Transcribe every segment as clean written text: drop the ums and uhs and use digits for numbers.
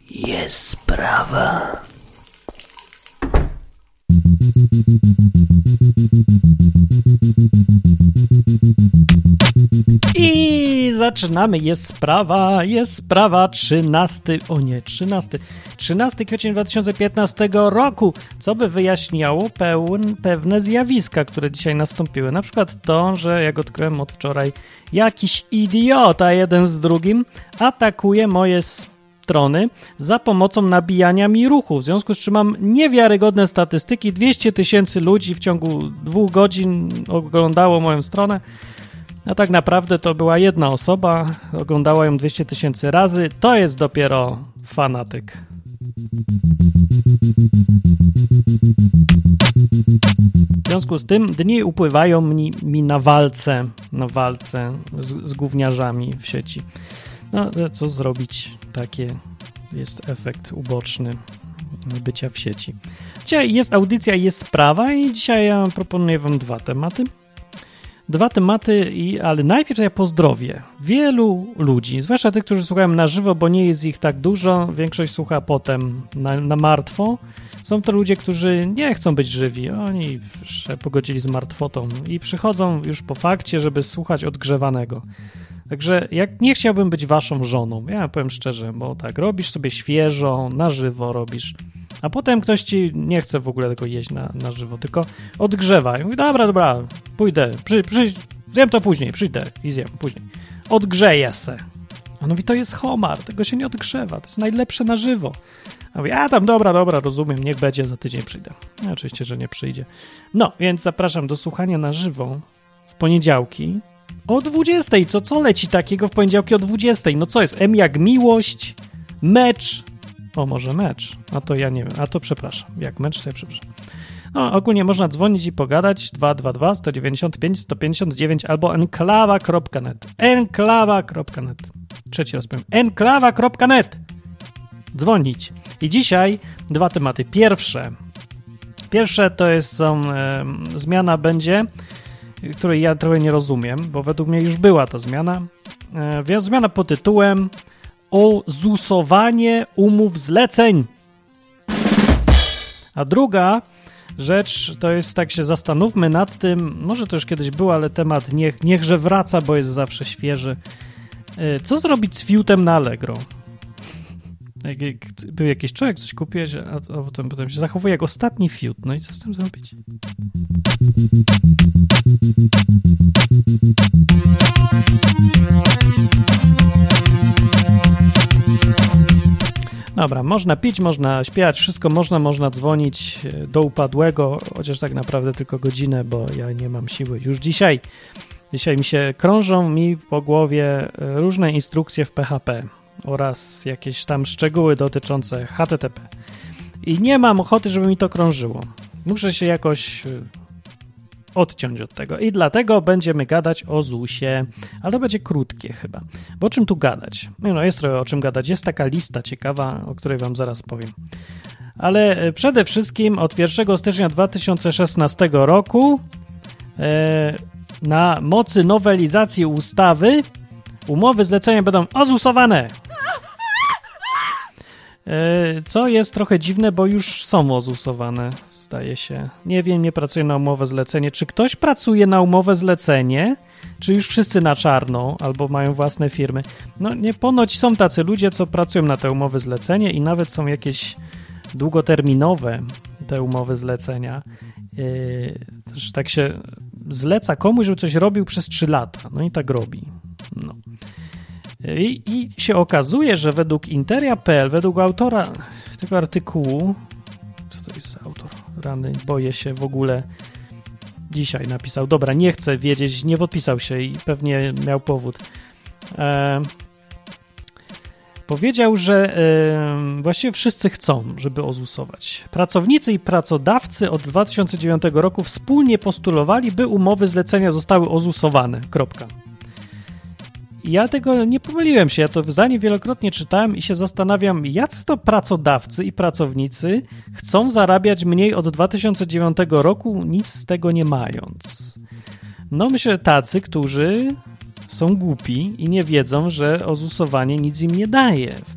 Jest sprawa. I zaczynamy. Jest sprawa 13 kwiecień 2015 roku, co by wyjaśniało pewne zjawiska, które dzisiaj nastąpiły. Na przykład to, że jak odkryłem od wczoraj, jakiś idiota jeden z drugim atakuje moje strony za pomocą nabijania mi ruchu, w związku z czym mam niewiarygodne statystyki. 200 000 ludzi w ciągu 2 godzin oglądało moją stronę, a tak naprawdę to była jedna osoba, oglądała ją 200 000 razy. To jest dopiero fanatyk. W związku z tym dni upływają mi na walce z gówniarzami w sieci. No, co zrobić? Taki jest efekt uboczny bycia w sieci. Dzisiaj jest audycja, jest sprawa i dzisiaj ja proponuję wam dwa tematy, ale najpierw ja pozdrowię wielu ludzi, zwłaszcza tych, którzy słuchają na żywo, bo nie jest ich tak dużo, większość słucha potem na martwo. Są to ludzie, którzy nie chcą być żywi, oni się pogodzili z martwotą i przychodzą już po fakcie, żeby słuchać odgrzewanego. Także nie chciałbym być waszą żoną, ja powiem szczerze, bo tak, robisz sobie świeżo, na żywo robisz, a potem ktoś ci nie chce w ogóle tego jeść na żywo, tylko odgrzewa i mówi, dobra, pójdę, zjem to później, przyjdę i zjem później. Odgrzeję se. On mówi, to jest homar, tego się nie odgrzewa, to jest najlepsze na żywo. A mówi, dobra, rozumiem, niech będzie, za tydzień przyjdę. No, oczywiście, że nie przyjdzie. No, więc zapraszam do słuchania na żywo w poniedziałki o 20:00. Co leci takiego w poniedziałki o 20:00? No co jest? M jak miłość, mecz. O, może mecz. A to ja nie wiem. A to przepraszam. Jak mecz, to ja przepraszam. No, ogólnie można dzwonić i pogadać 222 195 159 albo enklawa.net. Enklawa.net. Trzeci raz powiem. Enklawa.net. Dzwonić. I dzisiaj dwa tematy. Pierwsze to jest zmiana będzie, której ja trochę nie rozumiem, bo według mnie już była ta zmiana. Zmiana pod tytułem ozusowanie umów zleceń. A druga rzecz to jest, tak się zastanówmy nad tym, może to już kiedyś było, ale temat niechże wraca, bo jest zawsze świeży. Co zrobić z fiutem na Allegro? Był jakiś człowiek, coś kupiłeś, a potem się zachowuje jak ostatni fiut. No i co z tym zrobić? Dobra, można pić, można śpiewać, wszystko można dzwonić do upadłego, chociaż tak naprawdę tylko godzinę, bo ja nie mam siły. Już dzisiaj krążą mi po głowie różne instrukcje w PHP oraz jakieś tam szczegóły dotyczące HTTP. I nie mam ochoty, żeby mi to krążyło. Muszę się jakoś odciąć od tego. I dlatego będziemy gadać o ZUS-ie, ale to będzie krótkie chyba. Bo o czym tu gadać? No jest trochę o czym gadać. Jest taka lista ciekawa, o której wam zaraz powiem. Ale przede wszystkim od 1 stycznia 2016 roku na mocy nowelizacji ustawy umowy zlecenia będą ozusowane. Co jest trochę dziwne, bo już są ozusowane, zdaje się. Nie wiem, nie pracuję na umowę zlecenie. Czy ktoś pracuje na umowę zlecenie? Czy już wszyscy na czarno? Albo mają własne firmy? No nie, ponoć są tacy ludzie, co pracują na te umowy zlecenie i nawet są jakieś długoterminowe te umowy zlecenia. Że tak się zleca komuś, żeby coś robił przez 3 lata. No i tak robi. No. I się okazuje, że według Interia.pl, według autora tego artykułu, co to jest za autor? Rany, boję się w ogóle. Dzisiaj napisał. Dobra, nie chcę wiedzieć, nie podpisał się i pewnie miał powód. Powiedział, że właściwie wszyscy chcą, żeby ozusować. Pracownicy i pracodawcy od 2009 roku wspólnie postulowali, by umowy zlecenia zostały ozusowane. Kropka. Ja tego nie pomyliłem się, ja to zdanie wielokrotnie czytałem i się zastanawiam, jacy to pracodawcy i pracownicy chcą zarabiać mniej od 2009 roku, nic z tego nie mając. No myślę, tacy, którzy są głupi i nie wiedzą, że ozusowanie nic im nie daje.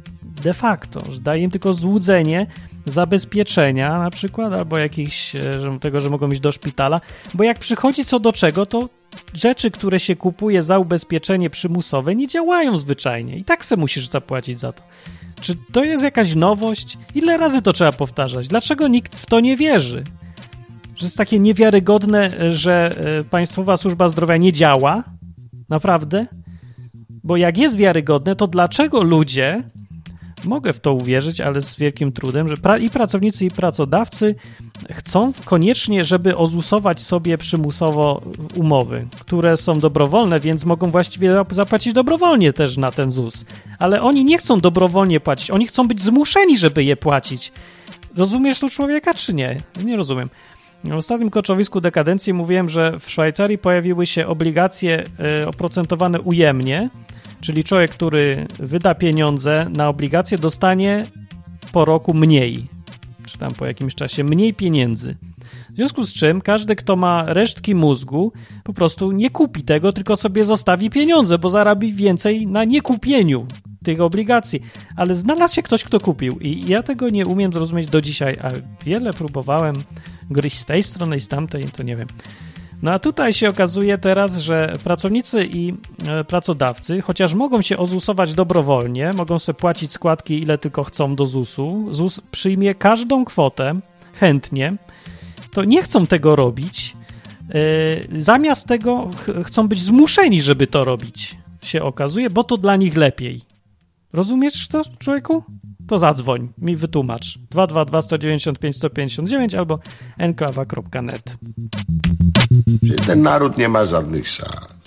de facto, że daje im tylko złudzenie zabezpieczenia na przykład, albo jakichś, tego, że mogą iść do szpitala, bo jak przychodzi co do czego, to rzeczy, które się kupuje za ubezpieczenie przymusowe, nie działają zwyczajnie i tak se musisz zapłacić za to. Czy to jest jakaś nowość? Ile razy to trzeba powtarzać? Dlaczego nikt w to nie wierzy? Że jest takie niewiarygodne, że Państwowa Służba Zdrowia nie działa? Naprawdę? Bo jak jest wiarygodne, to dlaczego ludzie, mogę w to uwierzyć, ale z wielkim trudem, że i pracownicy, i pracodawcy chcą koniecznie, żeby ozusować sobie przymusowo umowy, które są dobrowolne, więc mogą właściwie zapłacić dobrowolnie też na ten ZUS. Ale oni nie chcą dobrowolnie płacić, oni chcą być zmuszeni, żeby je płacić. Rozumiesz tu człowieka, czy nie? Nie rozumiem. W ostatnim koczowisku dekadencji mówiłem, że w Szwajcarii pojawiły się obligacje oprocentowane ujemnie, czyli człowiek, który wyda pieniądze na obligacje, dostanie po roku mniej, czy tam po jakimś czasie mniej pieniędzy. W związku z czym każdy, kto ma resztki mózgu, po prostu nie kupi tego, tylko sobie zostawi pieniądze, bo zarobi więcej na niekupieniu tych obligacji. Ale znalazł się ktoś, kto kupił i ja tego nie umiem zrozumieć do dzisiaj, a wiele próbowałem gryźć z tej strony i z tamtej, to nie wiem. No a tutaj się okazuje teraz, że pracownicy i pracodawcy, chociaż mogą się ozusować dobrowolnie, mogą sobie płacić składki ile tylko chcą do ZUS-u, ZUS przyjmie każdą kwotę chętnie, to nie chcą tego robić. Zamiast tego chcą być zmuszeni, żeby to robić, się okazuje, bo to dla nich lepiej. Rozumiesz to, człowieku? To zadzwoń, mi wytłumacz. 222 195 159 albo enklawa.net. Ten naród nie ma żadnych szans.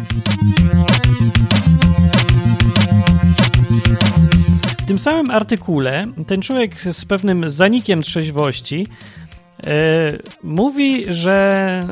W tym samym artykule ten człowiek z pewnym zanikiem trzeźwości mówi, że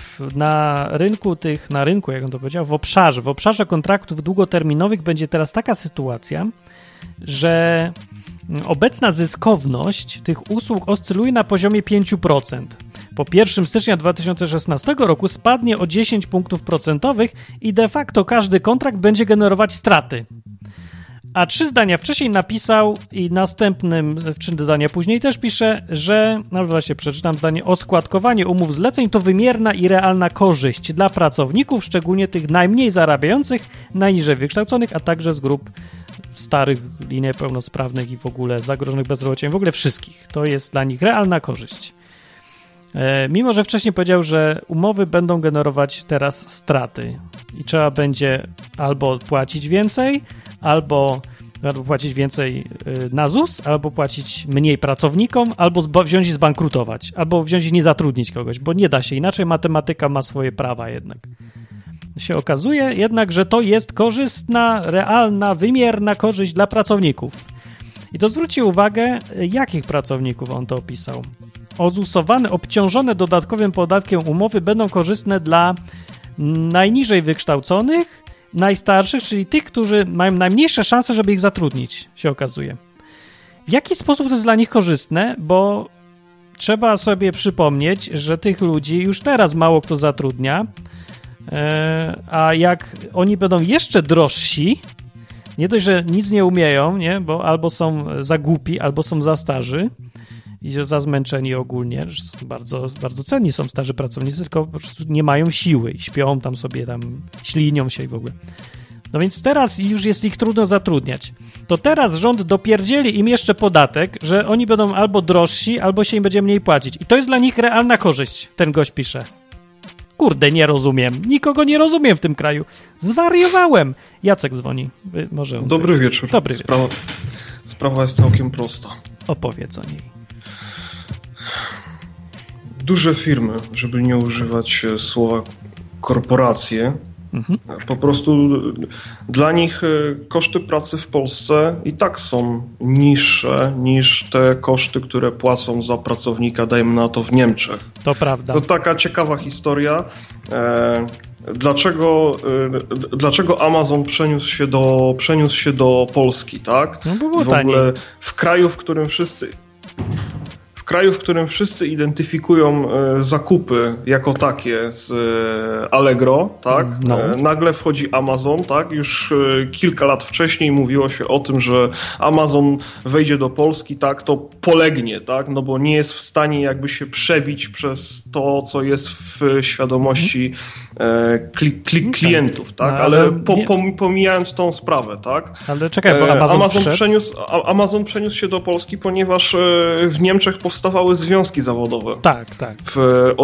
na rynku, jak on to powiedział, w obszarze kontraktów długoterminowych będzie teraz taka sytuacja, że obecna zyskowność tych usług oscyluje na poziomie 5%. Po 1 stycznia 2016 roku spadnie o 10 punktów procentowych i de facto każdy kontrakt będzie generować straty. A 3 zdania wcześniej napisał i następnym 3 zdania później też pisze, że, no właśnie przeczytam zdanie, oskładkowanie umów zleceń to wymierna i realna korzyść dla pracowników, szczególnie tych najmniej zarabiających, najniżej wykształconych, a także z grup starych, niepełnosprawnych i w ogóle zagrożonych bezrobociem, w ogóle wszystkich. To jest dla nich realna korzyść. Mimo że wcześniej powiedział, że umowy będą generować teraz straty i trzeba będzie albo płacić więcej, albo płacić więcej na ZUS, albo płacić mniej pracownikom, albo wziąć i zbankrutować, albo wziąć i nie zatrudnić kogoś, bo nie da się inaczej, matematyka ma swoje prawa jednak. Się okazuje jednak, że to jest korzystna, realna, wymierna korzyść dla pracowników. I to zwróćcie uwagę, jakich pracowników on to opisał. Ozusowane, obciążone dodatkowym podatkiem umowy będą korzystne dla najniżej wykształconych, najstarszych, czyli tych, którzy mają najmniejsze szanse, żeby ich zatrudnić, się okazuje. W jaki sposób to jest dla nich korzystne? Bo trzeba sobie przypomnieć, że tych ludzi już teraz mało kto zatrudnia, a jak oni będą jeszcze drożsi, nie dość, że nic nie umieją, nie? Bo albo są za głupi, albo są za starzy i za zmęczeni ogólnie, bardzo, bardzo cenni są starzy pracownicy, tylko po prostu nie mają siły i śpią tam sobie, ślinią się i w ogóle. No więc teraz już jest ich trudno zatrudniać. To teraz rząd dopierdzieli im jeszcze podatek, że oni będą albo drożsi, albo się im będzie mniej płacić. I to jest dla nich realna korzyść, ten gość pisze. Kurde, nie rozumiem. Nikogo nie rozumiem w tym kraju. Zwariowałem. Jacek dzwoni. Może Dobry wieczór. Dobry wieczór. Sprawa jest całkiem prosta. Opowiedz o niej. Duże firmy, żeby nie używać słowa korporacje, po prostu dla nich koszty pracy w Polsce i tak są niższe niż te koszty, które płacą za pracownika, dajmy na to, w Niemczech. To prawda. To taka ciekawa historia. Dlaczego Amazon przeniósł się do Polski, tak? No bo było w ogóle taniej. w kraju, w kraju, w którym wszyscy identyfikują zakupy jako takie z Allegro, tak? Nagle wchodzi Amazon, tak? Już kilka lat wcześniej mówiło się o tym, że Amazon wejdzie do Polski, tak? To polegnie, tak? No bo nie jest w stanie jakby się przebić przez to, co jest w świadomości klientów, tak? Ale pomijając tą sprawę, tak? Ale czekaj, bo Amazon przeniósł się do Polski, ponieważ w Niemczech powstawały związki zawodowe. Tak. W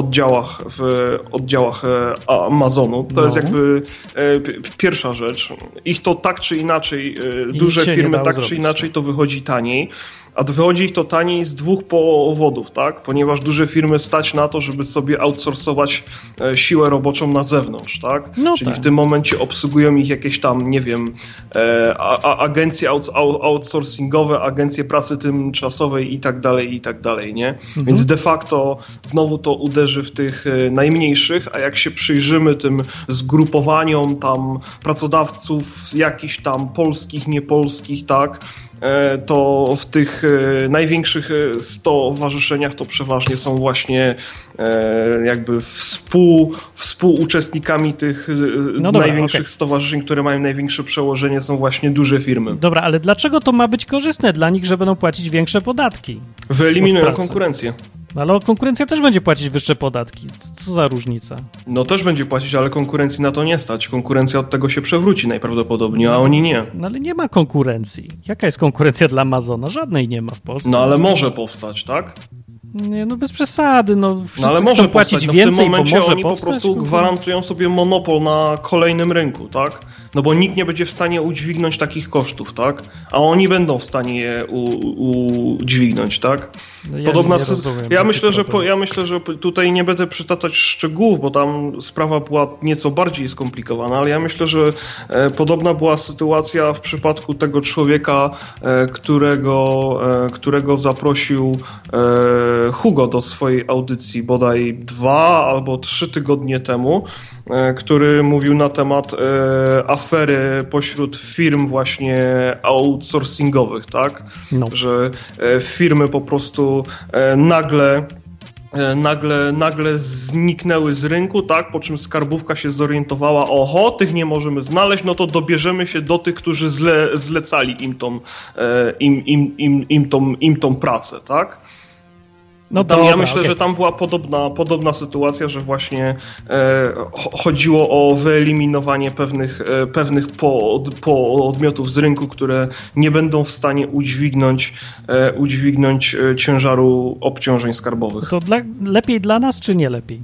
oddziałach Amazonu. To jest jakby pierwsza rzecz. Ich to tak czy inaczej, duże firmy tak czy inaczej to wychodzi taniej. A wychodzi ich to taniej z dwóch powodów, tak? Ponieważ duże firmy stać na to, żeby sobie outsourcować siłę roboczą na zewnątrz, tak? Czyli w tym momencie obsługują ich jakieś tam, nie wiem, agencje outsourcingowe, agencje pracy tymczasowej i tak dalej, nie? Więc de facto znowu to uderzy w tych najmniejszych, a jak się przyjrzymy tym zgrupowaniom tam pracodawców jakichś tam polskich, niepolskich, tak? To w tych największych stowarzyszeniach to przeważnie są właśnie jakby współuczestnikami tych największych stowarzyszeń, które mają największe przełożenie, są właśnie duże firmy. Dobra, ale dlaczego to ma być korzystne dla nich, że będą płacić większe podatki? Wyeliminują konkurencję. Ale konkurencja też będzie płacić wyższe podatki. Co za różnica? No też będzie płacić, ale konkurencji na to nie stać. Konkurencja od tego się przewróci najprawdopodobniej, a oni nie. No ale nie ma konkurencji. Jaka jest konkurencja dla Amazona? Żadnej nie ma w Polsce. No ale może powstać, tak? Nie, no bez przesady. No ale może płacić powstać. więcej, w tym momencie oni powstać, po prostu gwarantują sobie monopol na kolejnym rynku, tak? No bo nikt nie będzie w stanie udźwignąć takich kosztów, tak? A oni będą w stanie je udźwignąć, tak? No ja myślę, że tutaj nie będę przytaczać szczegółów, bo tam sprawa była nieco bardziej skomplikowana, ale ja myślę, że podobna była sytuacja w przypadku tego człowieka, którego zaprosił Hugo do swojej audycji bodaj 2 albo 3 tygodnie temu, który mówił na temat afery pośród firm właśnie outsourcingowych, tak? No. Że firmy po prostu nagle zniknęły z rynku, tak? Po czym skarbówka się zorientowała, oho, tych nie możemy znaleźć, no to dobierzemy się do tych, którzy zlecali im tą pracę, tak? No tam, ja myślę, że tam była podobna sytuacja, że właśnie chodziło o wyeliminowanie pewnych podmiotów z rynku, które nie będą w stanie udźwignąć ciężaru obciążeń skarbowych. To lepiej dla nas, czy nie lepiej?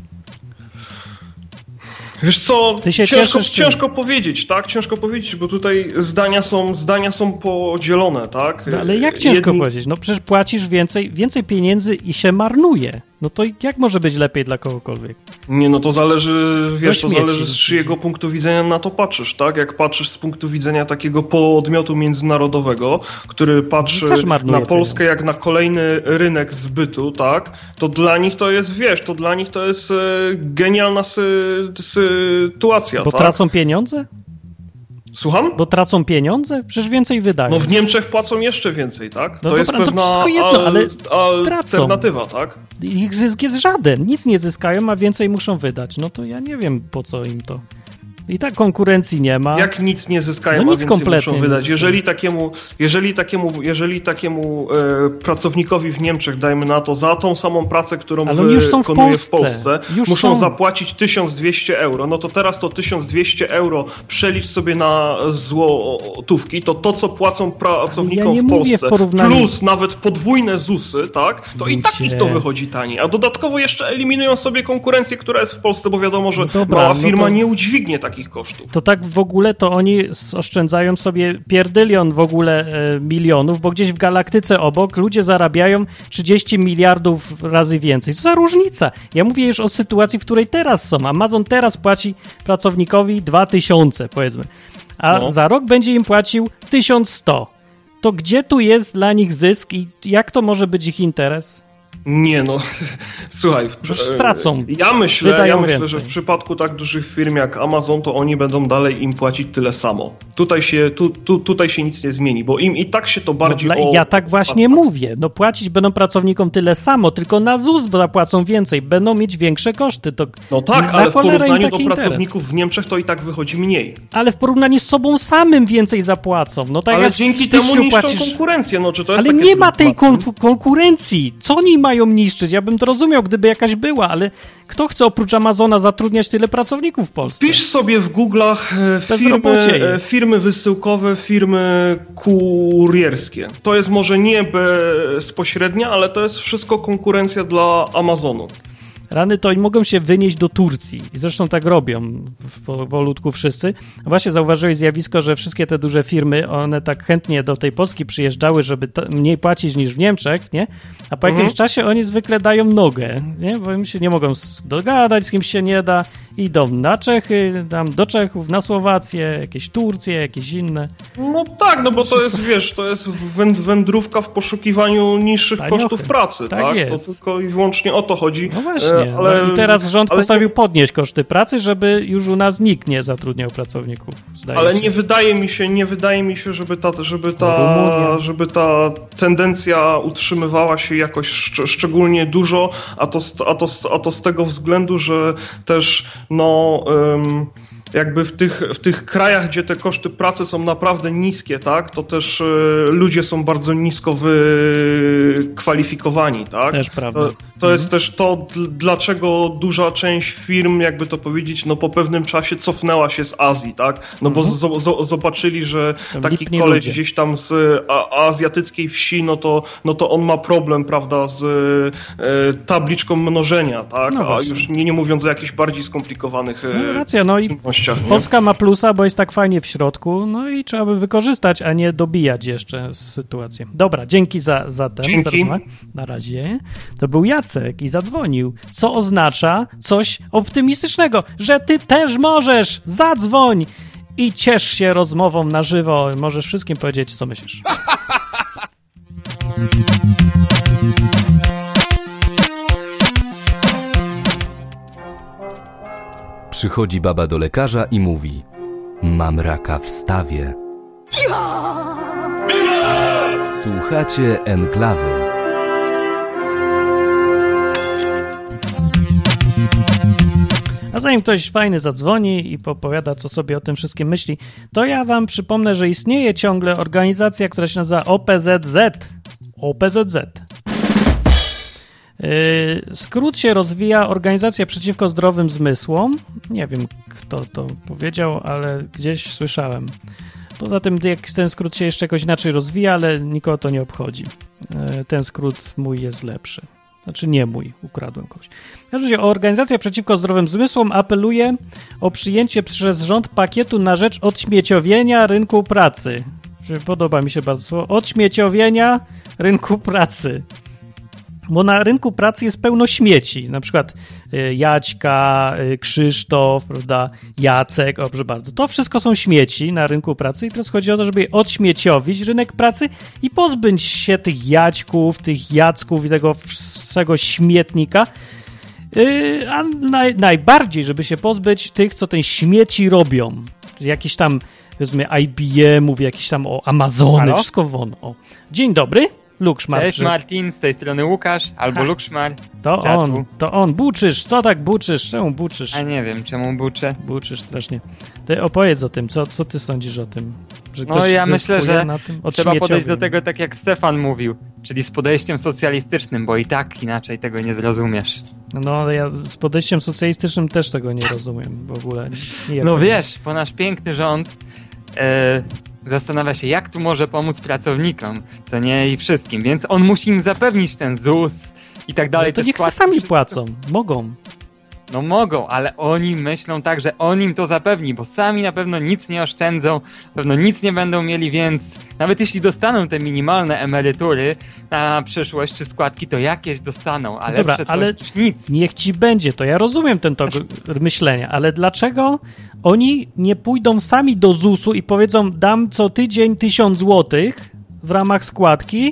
Wiesz co, ciężko powiedzieć, tak? Ciężko powiedzieć, bo tutaj zdania są podzielone, tak? No, ale jak ciężko powiedzieć? No przecież płacisz więcej pieniędzy i się marnuje. No to jak może być lepiej dla kogokolwiek? Nie, no to zależy, wiesz, to zależy z czyjego punktu widzenia na to patrzysz, tak? Jak patrzysz z punktu widzenia takiego podmiotu międzynarodowego, który patrzy na Polskę jak na kolejny rynek zbytu, tak? To dla nich to jest, wiesz, genialna sytuacja, Bo tak? tracą pieniądze? Słucham? Bo tracą pieniądze? Przecież więcej wydają. No w Niemczech płacą jeszcze więcej, tak? No to jest pewna alternatywa, tak? Ich zysk jest żaden. Nic nie zyskają, a więcej muszą wydać. No to ja nie wiem, po co im to. I tak konkurencji nie ma. Jak nic nie zyskają, a więcej muszą wydać. Jeżeli takiemu pracownikowi w Niemczech, dajmy na to, za tą samą pracę, którą wykonuje w Polsce, muszą zapłacić 1200 euro, no to teraz to 1200 euro przelicz sobie na złotówki, to co płacą pracownikom w Polsce, plus nawet podwójne ZUS-y, tak, to i tak ich to wychodzi taniej. A dodatkowo jeszcze eliminują sobie konkurencję, która jest w Polsce, bo wiadomo, że mała firma nie udźwignie takich kosztów. To tak w ogóle to oni oszczędzają sobie pierdylion w ogóle milionów, bo gdzieś w galaktyce obok ludzie zarabiają 30 miliardów razy więcej. Co za różnica? Ja mówię już o sytuacji, w której teraz są. Amazon teraz płaci pracownikowi 2000, powiedzmy, a za rok będzie im płacił 1100. To gdzie tu jest dla nich zysk i jak to może być ich interes? Nie no, słuchaj, stracą. Ja myślę, że w przypadku tak dużych firm jak Amazon, to oni będą dalej im płacić tyle samo. Tutaj się nic nie zmieni, bo im i tak się to bardziej ja tak właśnie mówię. No płacić będą pracownikom tyle samo, tylko na ZUS zapłacą więcej, będą mieć większe koszty. To no tak, ale w porównaniu do pracowników w Niemczech to i tak wychodzi mniej. Ale w porównaniu z sobą samym więcej zapłacą. No tak ale jak dzięki temu niszczą konkurencję. No, czy to jest ale nie ma tej konkurencji. Co oni mają niszczyć? Ja bym to rozumiał, gdyby jakaś była, ale kto chce oprócz Amazona zatrudniać tyle pracowników w Polsce? Pisz sobie w Google'ach firmy wysyłkowe, firmy kurierskie. To jest może nie bezpośrednia, ale to jest wszystko konkurencja dla Amazonu. Rany to mogą się wynieść do Turcji. I zresztą tak robią powolutku wszyscy. Właśnie zauważyłeś zjawisko, że wszystkie te duże firmy, one tak chętnie do tej Polski przyjeżdżały, żeby mniej płacić niż w Niemczech, nie? A po jakimś czasie oni zwykle dają nogę, nie? Bo im się nie mogą dogadać, z kimś się nie da. Idą na Czechy, tam do Czechów, na Słowację, jakieś Turcje, jakieś inne. No tak, no bo to jest, wiesz, to jest wędrówka w poszukiwaniu niższych kosztów pracy, tak? Jest. To tylko i wyłącznie o to chodzi. No właśnie. I teraz rząd postanowił podnieść koszty pracy, żeby już u nas nikt nie zatrudniał pracowników. Nie wydaje mi się, żeby ta tendencja utrzymywała się jakoś szczególnie dużo, a to z tego względu, że też jakby w tych krajach, gdzie te koszty pracy są naprawdę niskie, tak, to też ludzie są bardzo nisko wykwalifikowani, tak? Też prawda. To jest też to, dlaczego duża część firm, jakby to powiedzieć, no po pewnym czasie cofnęła się z Azji, tak? No bo zobaczyli, że taki koleś gdzieś tam z azjatyckiej wsi, no to on ma problem, prawda, z tabliczką mnożenia, tak? No a już nie mówiąc o jakichś bardziej skomplikowanych czynnościach. Polska ma plusa, bo jest tak fajnie w środku, no i trzeba by wykorzystać, a nie dobijać jeszcze sytuację. Dobra, dzięki za ten. Dzięki. Na razie. To był Jacek i zadzwonił, co oznacza coś optymistycznego, że ty też możesz, zadzwoń i ciesz się rozmową na żywo. Możesz wszystkim powiedzieć, co myślisz. Przychodzi baba do lekarza i mówi: mam raka w stawie. Słuchacie Enklawy. A zanim ktoś fajny zadzwoni i popowiada, co sobie o tym wszystkim myśli, to ja wam przypomnę, że istnieje ciągle organizacja, która się nazywa OPZZ. OPZZ. Skrót się rozwija Organizacja Przeciwko Zdrowym Zmysłom. Nie wiem, kto to powiedział, ale gdzieś słyszałem. Poza tym, jak ten skrót się jeszcze jakoś inaczej rozwija, ale nikogo to nie obchodzi. Ten skrót mój jest lepszy. Znaczy nie mój, ukradłem kogoś. W każdym razie Organizacja Przeciwko Zdrowym Zmysłom apeluje o przyjęcie przez rząd pakietu na rzecz odśmieciowienia rynku pracy. Podoba mi się bardzo słowo. Odśmieciowienia rynku pracy. Bo na rynku pracy jest pełno śmieci. Na przykład Jaćka, Krzysztof, prawda, Jacek, o proszę bardzo. To wszystko są śmieci na rynku pracy i teraz chodzi o to, żeby odśmieciowić rynek pracy i pozbyć się tych Jaćków, tych Jacków i tego wszystkiego śmietnika. A najbardziej, żeby się pozbyć tych, co ten śmieci robią. Jakieś tam, powiedzmy, IBM-ów, jakieś tam Amazony, halo? Wszystko won. O. Dzień dobry. Lukszmar. Cześć Martin, z tej strony Łukasz, albo Lukszmar. To on. Buczysz, co tak buczysz? Czemu buczysz? A nie wiem, czemu buczę. Buczysz strasznie. Ty opowiedz o tym, co ty sądzisz o tym? Że no ja myślę, że trzeba podejść do tego tak jak Stefan mówił, czyli z podejściem socjalistycznym, bo i tak inaczej tego nie zrozumiesz. No ja z podejściem socjalistycznym też tego nie rozumiem w ogóle. No wiesz, bo nasz piękny rząd zastanawia się, jak tu może pomóc pracownikom, co nie, i wszystkim, więc on musi im zapewnić ten ZUS i tak dalej. No to niech sami płacą, mogą. No mogą, ale oni myślą tak, że on im to zapewni, bo sami na pewno nic nie oszczędzą, pewno nic nie będą mieli, więc nawet jeśli dostaną te minimalne emerytury na przyszłość czy składki, to jakieś dostaną, ale dobra, ale niż nic. Niech ci będzie, to ja rozumiem ten tok myślenia, ale dlaczego oni nie pójdą sami do ZUS-u i powiedzą, dam co tydzień 1000 złotych w ramach składki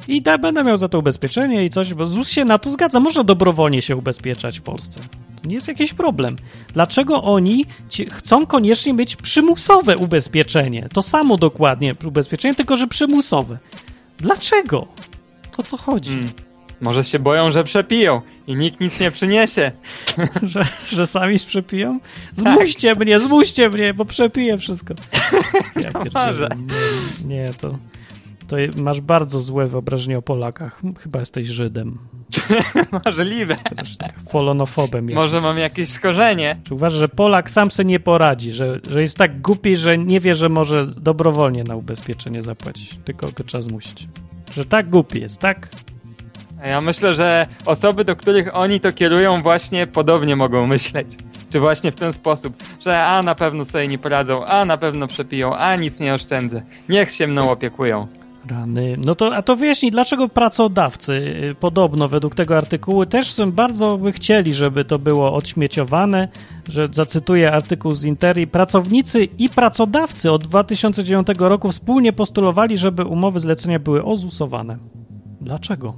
i będę miał za to ubezpieczenie i coś, bo ZUS się na to zgadza. Można dobrowolnie się ubezpieczać w Polsce. To nie jest jakiś problem. Dlaczego oni chcą koniecznie mieć przymusowe ubezpieczenie? To samo dokładnie ubezpieczenie, tylko że przymusowe. Dlaczego? O co chodzi? Może się boją, że przepiją i nikt nic nie przyniesie. że sami przepiją? Zmuście mnie, bo przepiję wszystko. Ja pierdzielę. Nie, to masz bardzo złe wyobrażenie o Polakach. Chyba jesteś Żydem. Możliwe. Strasznie. Polonofobem. Może mam jakieś skorzenie. Czy uważasz, że Polak sam sobie nie poradzi, że jest tak głupi, że nie wie, że może dobrowolnie na ubezpieczenie zapłacić, tylko go trzeba zmusić. Że tak głupi jest, tak? Ja myślę, że osoby, do których oni to kierują, właśnie podobnie mogą myśleć. Czy właśnie w ten sposób, że na pewno sobie nie poradzą, na pewno przepiją, nic nie oszczędzę. Niech się mną opiekują. Rany. No to, a to wyjaśnij, dlaczego pracodawcy podobno według tego artykułu też bardzo by chcieli, żeby to było odśmieciowane, że zacytuję artykuł z Interi. Pracownicy i pracodawcy od 2009 roku wspólnie postulowali, żeby umowy zlecenia były ozusowane. Dlaczego?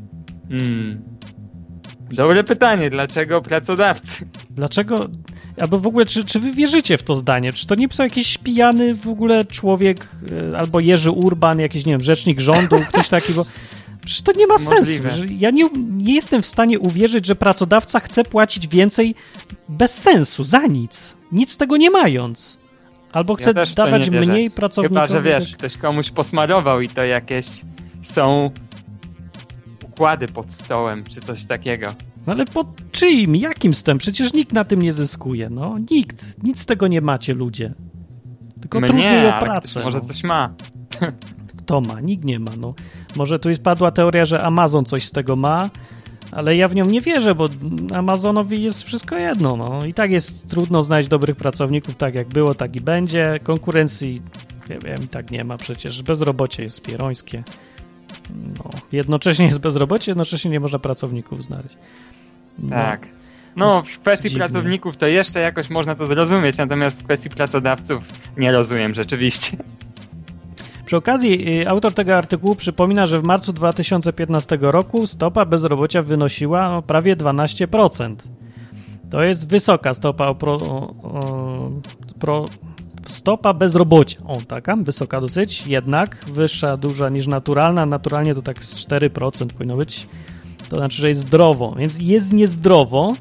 Dobre pytanie. Dlaczego pracodawcy? Dlaczego? Albo w ogóle, czy wy wierzycie w to zdanie? Czy to nie pisał jakiś pijany w ogóle człowiek, albo Jerzy Urban, jakiś, nie wiem, rzecznik rządu, ktoś taki, bo przecież to nie ma sensu. Ja nie jestem w stanie uwierzyć, że pracodawca chce płacić więcej bez sensu, za nic. Nic z tego nie mając. Albo chce dawać mniej pracownikom. Chyba, że wiesz, ktoś komuś posmarował i to jakieś są układy pod stołem, czy coś takiego. No ale pod czyim? Jakim stołem? Przecież nikt na tym nie zyskuje. No, nikt. Nic z tego nie macie, ludzie. Tylko trudniej o pracę. Może coś ma. Kto ma? Nikt nie ma. No. Może tu padła teoria, że Amazon coś z tego ma, ale ja w nią nie wierzę, bo Amazonowi jest wszystko jedno. No. I tak jest trudno znaleźć dobrych pracowników, tak jak było, tak i będzie. Konkurencji, nie wiem, i tak nie ma przecież. Bezrobocie jest pierońskie. No. Jednocześnie jest bezrobocie, jednocześnie nie można pracowników znaleźć. No. Tak. No, w kwestii pracowników to jeszcze jakoś można to zrozumieć, natomiast w kwestii pracodawców nie rozumiem rzeczywiście. Przy okazji autor tego artykułu przypomina, że w marcu 2015 roku stopa bezrobocia wynosiła prawie 12%. To jest wysoka stopa stopa bezrobocia. Taka, wysoka dosyć, jednak wyższa, duża niż naturalna. Naturalnie to tak z 4% powinno być. To znaczy, że jest zdrowo, więc jest niezdrowo.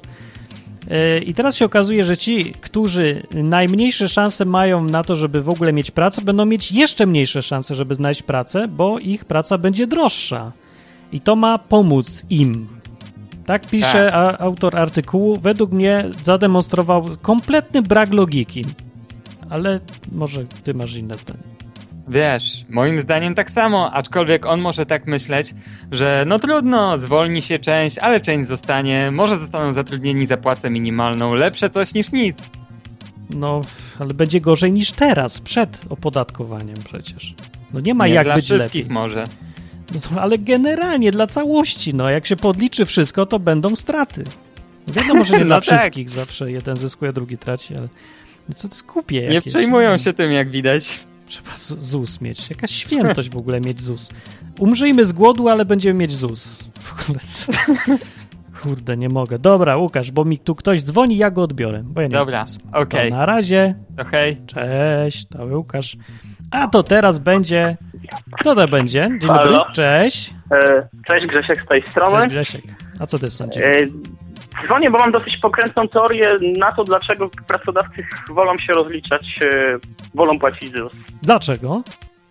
I teraz się okazuje, że ci, którzy najmniejsze szanse mają na to, żeby w ogóle mieć pracę, będą mieć jeszcze mniejsze szanse, żeby znaleźć pracę, bo ich praca będzie droższa. I to ma pomóc im. Tak pisze autor artykułu. Według mnie zademonstrował kompletny brak logiki. Ale może ty masz inne zdanie. Wiesz, moim zdaniem tak samo, aczkolwiek on może tak myśleć, że no trudno, zwolni się część, ale część zostanie, może zostaną zatrudnieni za płacę minimalną, lepsze coś niż nic. No, ale będzie gorzej niż teraz, przed opodatkowaniem przecież. No nie ma jak być lepiej. Dla wszystkich może. No to, ale generalnie dla całości, no jak się podliczy wszystko, to będą straty. Wiadomo, że nie dla wszystkich, zawsze jeden zyskuje, drugi traci, ale co to jest głupie jakieś. Nie przejmują się tym, jak widać. Trzeba ZUS mieć. Jakaś świętość w ogóle mieć ZUS. Umrzyjmy z głodu, ale będziemy mieć ZUS. W ogóle kurde, nie mogę. Dobra, Łukasz, bo mi tu ktoś dzwoni, ja go odbiorę. Bo ja nie dobra, okej. Na razie. To hej. Cześć, to Łukasz. A to teraz będzie... Kto to będzie? Dzień dobry. Cześć. Cześć, Grzesiek z tej strony. Cześć, Grzesiek. A co ty sądzisz? Dzwonię, bo mam dosyć pokrętną teorię na to, dlaczego pracodawcy wolą się rozliczać, wolą płacić ZUS. Dlaczego?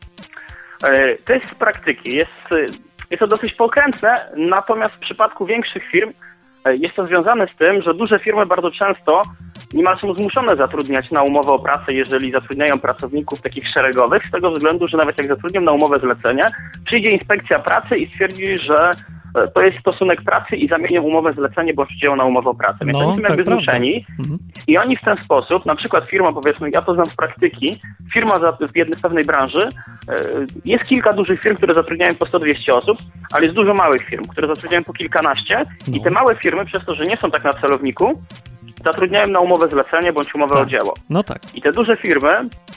To jest z praktyki. Jest to dosyć pokrętne, natomiast w przypadku większych firm jest to związane z tym, że duże firmy bardzo często niemal są zmuszone zatrudniać na umowę o pracę, jeżeli zatrudniają pracowników takich szeregowych, z tego względu, że nawet jak zatrudnią na umowę zlecenie, przyjdzie inspekcja pracy i stwierdzi, że to jest stosunek pracy i zamienią umowę zlecenie bądź dzieło na umowę o pracę. Więc oni są jakby zmuszeni i oni w ten sposób, na przykład firma, powiedzmy, ja to znam z praktyki, firma w pewnej branży, jest kilka dużych firm, które zatrudniają po 100-200 osób, ale jest dużo małych firm, które zatrudniają po kilkanaście i te małe firmy, przez to, że nie są tak na celowniku, zatrudniają na umowę zlecenie bądź umowę o dzieło. No tak. I te duże firmy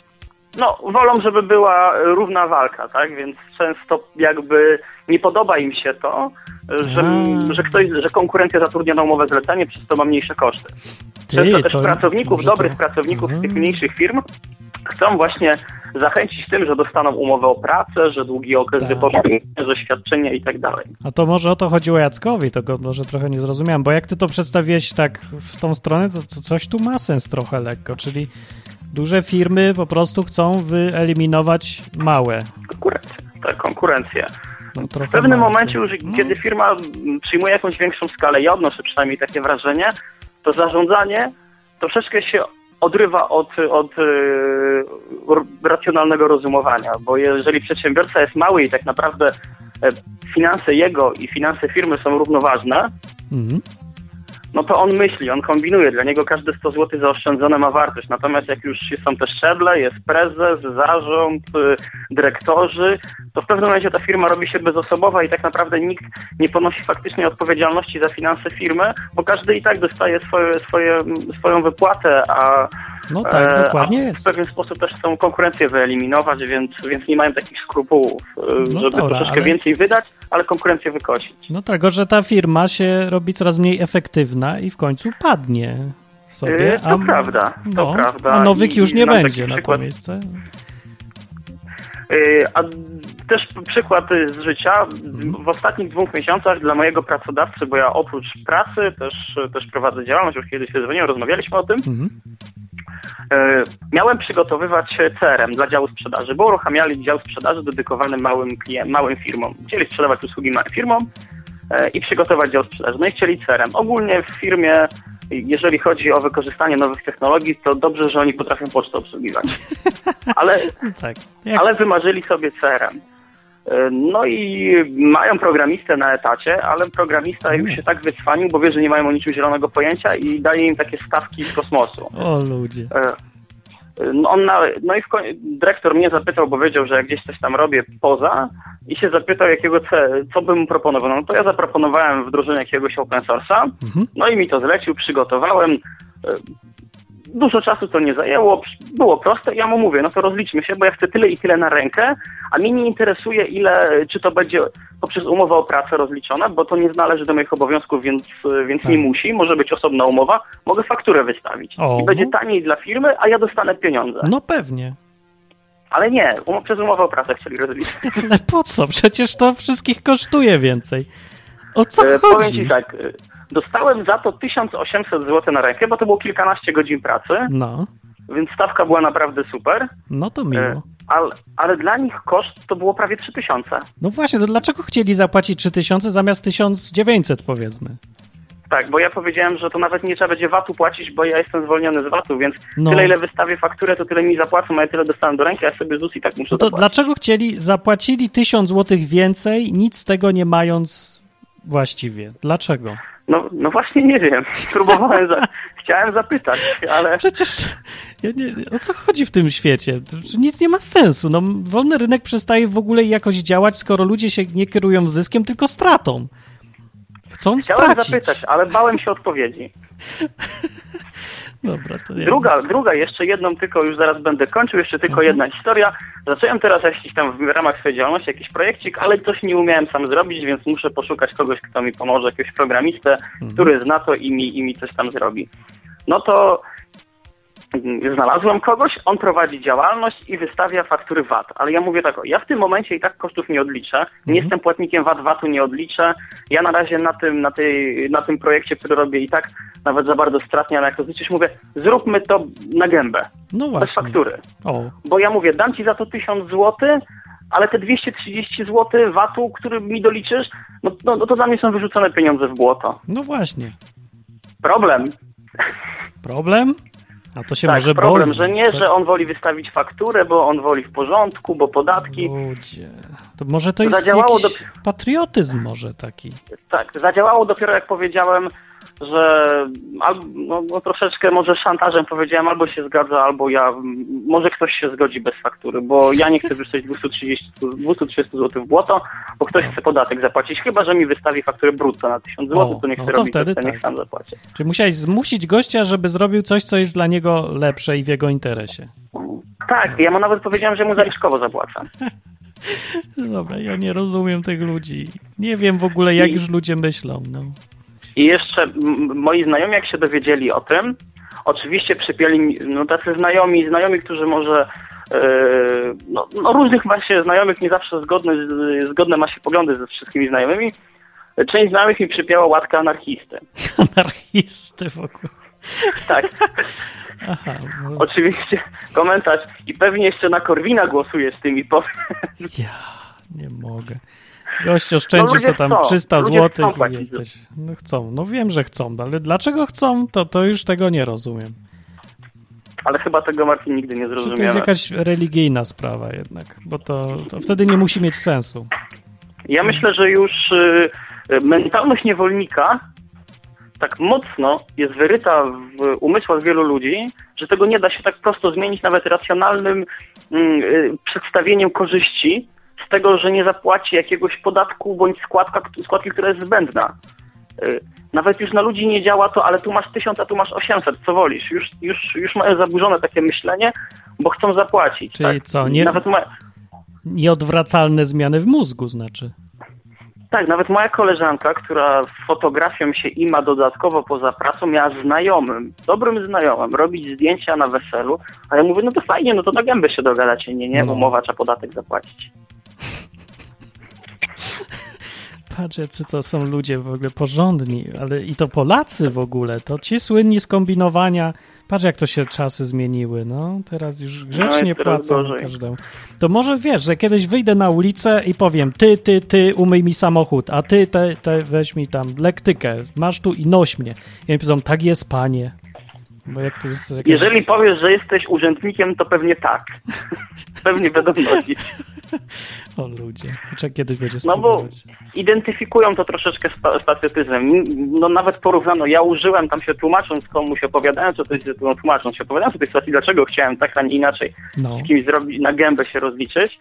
wolą, żeby była równa walka, tak? Więc często jakby nie podoba im się to, że konkurencja zatrudnia na umowę zlecenie, przez to ma mniejsze koszty. Często też dobrych pracowników z tych mniejszych firm chcą właśnie zachęcić tym, że dostaną umowę o pracę, że długi okres wypoczynku, że świadczenia i tak dalej. A to może o to chodziło Jackowi, to go może trochę nie zrozumiałem, bo jak ty to przedstawiłeś tak w tą stronę, to coś tu ma sens trochę lekko, czyli duże firmy po prostu chcą wyeliminować małe. Konkurencję. W pewnym momencie już, kiedy firma przyjmuje jakąś większą skalę, ja odnoszę przynajmniej takie wrażenie, to zarządzanie troszeczkę się odrywa od racjonalnego rozumowania, bo jeżeli przedsiębiorca jest mały i tak naprawdę finanse jego i finanse firmy są równoważne, no to on myśli, on kombinuje, dla niego każde 100 zł zaoszczędzone ma wartość, natomiast jak już są te szczeble, jest prezes, zarząd, dyrektorzy, to w pewnym momencie ta firma robi się bezosobowa i tak naprawdę nikt nie ponosi faktycznie odpowiedzialności za finanse firmy, bo każdy i tak dostaje swoją wypłatę, dokładnie a w pewien sposób też chcą konkurencję wyeliminować, więc nie mają takich skrupułów, żeby troszeczkę więcej wydać, ale konkurencję wykosić. No tego, że ta firma się robi coraz mniej efektywna i w końcu padnie sobie. To prawda. A nowych już nie będzie na to miejsce. A też przykład z życia. W ostatnich 2 miesiącach dla mojego pracodawcy, bo ja oprócz pracy też prowadzę działalność, już kiedyś się dzwoniłem, rozmawialiśmy o tym. Miałem przygotowywać CRM dla działu sprzedaży, bo uruchamiali dział sprzedaży dedykowany małym firmom. Chcieli sprzedawać usługi małym firmom i przygotować dział sprzedaży. No i chcieli CRM. Ogólnie w firmie, jeżeli chodzi o wykorzystanie nowych technologii, to dobrze, że oni potrafią pocztę obsługiwać. Ale wymarzyli sobie CRM. No i mają programistę na etacie, ale programista już się tak wycwanił, bo wie, że nie mają o niczym zielonego pojęcia i daje im takie stawki z kosmosu. O ludzie. Dyrektor mnie zapytał, bo wiedział, że jak gdzieś coś tam robię poza i się zapytał, co bym mu proponował. No to ja zaproponowałem wdrożenie jakiegoś open source'a, no i mi to zlecił, przygotowałem. Dużo czasu to nie zajęło, było proste. Ja mu mówię, no to rozliczmy się, bo ja chcę tyle i tyle na rękę, a mnie nie interesuje czy to będzie poprzez umowę o pracę rozliczone, bo to nie należy do moich obowiązków, więc nie musi. Może być osobna umowa, mogę fakturę wystawić. I będzie taniej dla firmy, a ja dostanę pieniądze. No pewnie. Ale nie, przez umowę o pracę chcieli rozliczyć. Ale po co? Przecież to wszystkich kosztuje więcej. O co chodzi? Powiem ci tak, dostałem za to 1800 zł na rękę, bo to było kilkanaście godzin pracy. No. Więc stawka była naprawdę super. No to miło. Ale dla nich koszt to było prawie 3000. No właśnie, to dlaczego chcieli zapłacić 3000 zamiast 1900 powiedzmy? Tak, bo ja powiedziałem, że to nawet nie trzeba będzie VAT-u płacić, bo ja jestem zwolniony z VAT-u, więc tyle ile wystawię fakturę, to tyle mi zapłacą, a ja tyle dostałem do ręki, a ja sobie ZUS i tak muszę to dlaczego zapłacili 1000 zł więcej, nic z tego nie mając właściwie? Dlaczego? No właśnie nie wiem. Chciałem zapytać, ale... Przecież o co chodzi w tym świecie? Nic nie ma sensu. No, wolny rynek przestaje w ogóle jakoś działać, skoro ludzie się nie kierują zyskiem, tylko stratą. Chcą Chciałem stracić. zapytać, ale bałem się odpowiedzi. Dobra, to Druga, jeszcze jedną tylko, już zaraz będę kończył, jeszcze tylko jedna historia. Zacząłem teraz jakiś tam w ramach swojej działalności jakiś projekcik, ale coś nie umiałem sam zrobić, więc muszę poszukać kogoś, kto mi pomoże, jakiegoś programistę, który zna to i mi coś tam zrobi. No to znalazłem kogoś, on prowadzi działalność i wystawia faktury VAT, ale ja mówię tak, ja w tym momencie i tak kosztów nie odliczę, nie jestem płatnikiem VAT-u nie odliczę, ja na razie na tym projekcie, który robię i tak nawet za bardzo stratnie, ale jak to zliczysz, mówię, zróbmy to na gębę, bez faktury. Bo ja mówię, dam ci za to 1000 zł, ale te 230 zł VAT-u, który mi doliczysz, no to dla mnie są wyrzucone pieniądze w błoto. No właśnie. Problem? A to się może problem, boli. Że nie, że on woli wystawić fakturę, bo on woli w porządku, bo podatki. Ludzie. To może to jest jakiś patriotyzm może taki. Tak, zadziałało dopiero jak powiedziałem, no troszeczkę może szantażem powiedziałem, albo się zgadza, albo może ktoś się zgodzi bez faktury, bo ja nie chcę wrzucić 230 zł w błoto, bo ktoś chce podatek zapłacić, chyba że mi wystawi fakturę brutto na 1000 zł, to niech sobie robi wtedy to, niech sam zapłaci. Czyli musiałeś zmusić gościa, żeby zrobił coś, co jest dla niego lepsze i w jego interesie. Tak, ja mu nawet powiedziałem, że mu zaliczkowo zapłacę. Dobra, ja nie rozumiem tych ludzi. Nie wiem w ogóle, jak już ludzie myślą. No. I jeszcze moi znajomi, jak się dowiedzieli o tym, oczywiście przypięli, tacy znajomi, którzy może, różnych właśnie znajomych, nie zawsze zgodne ma się poglądy ze wszystkimi znajomymi. Część znajomych mi przypięła łatkę anarchisty. Anarchisty w ogóle. Tak. Aha, no. Oczywiście komentarz i pewnie jeszcze na Korwina głosujesz z tymi powiem. Ja nie mogę. Gość oszczędził co tam 300 zł i jesteś. No chcą. No wiem, że chcą, ale dlaczego chcą, to już tego nie rozumiem. Ale chyba tego, Marcin, nigdy nie zrozumiemy. To jest jakaś religijna sprawa jednak, bo to wtedy nie musi mieć sensu. Ja myślę, że już mentalność niewolnika tak mocno jest wyryta w umysłach wielu ludzi, że tego nie da się tak prosto zmienić nawet racjonalnym przedstawieniem korzyści z tego, że nie zapłaci jakiegoś podatku bądź składki, która jest zbędna. Nawet już na ludzi nie działa to, ale tu masz 1000, a tu masz 800, co wolisz. Już mają zaburzone takie myślenie, bo chcą zapłacić. Czyli tak? co, Nawet nieodwracalne zmiany w mózgu znaczy. Tak, nawet moja koleżanka, która fotografią się ima dodatkowo poza pracą, miała dobrym znajomym, robić zdjęcia na weselu, a ja mówię, no to fajnie, no to na gębę się dogadacie, nie, umowa, trzeba podatek zapłacić. Patrz, jacy to są ludzie w ogóle porządni, ale i to Polacy w ogóle, to ci słynni z kombinowania. Patrz, jak to się czasy zmieniły, no. Teraz już grzecznie płacą każdemu. To może wiesz, że kiedyś wyjdę na ulicę i powiem, ty, umyj mi samochód, a ty weź mi tam lektykę, masz tu i noś mnie. I oni powiedzą, tak jest, panie. Bo jak to jest jakaś... Jeżeli powiesz, że jesteś urzędnikiem, to pewnie tak. Pewnie będą nosić. O ludzie, czy kiedyś będzie No bo identyfikują to troszeczkę z patriotyzmem. No nawet porównano, ja użyłem tam się tłumacząc komuś, opowiadając o tej sytuacji, dlaczego chciałem tak, a nie inaczej z kimś zrobić, na gębę się rozliczyć,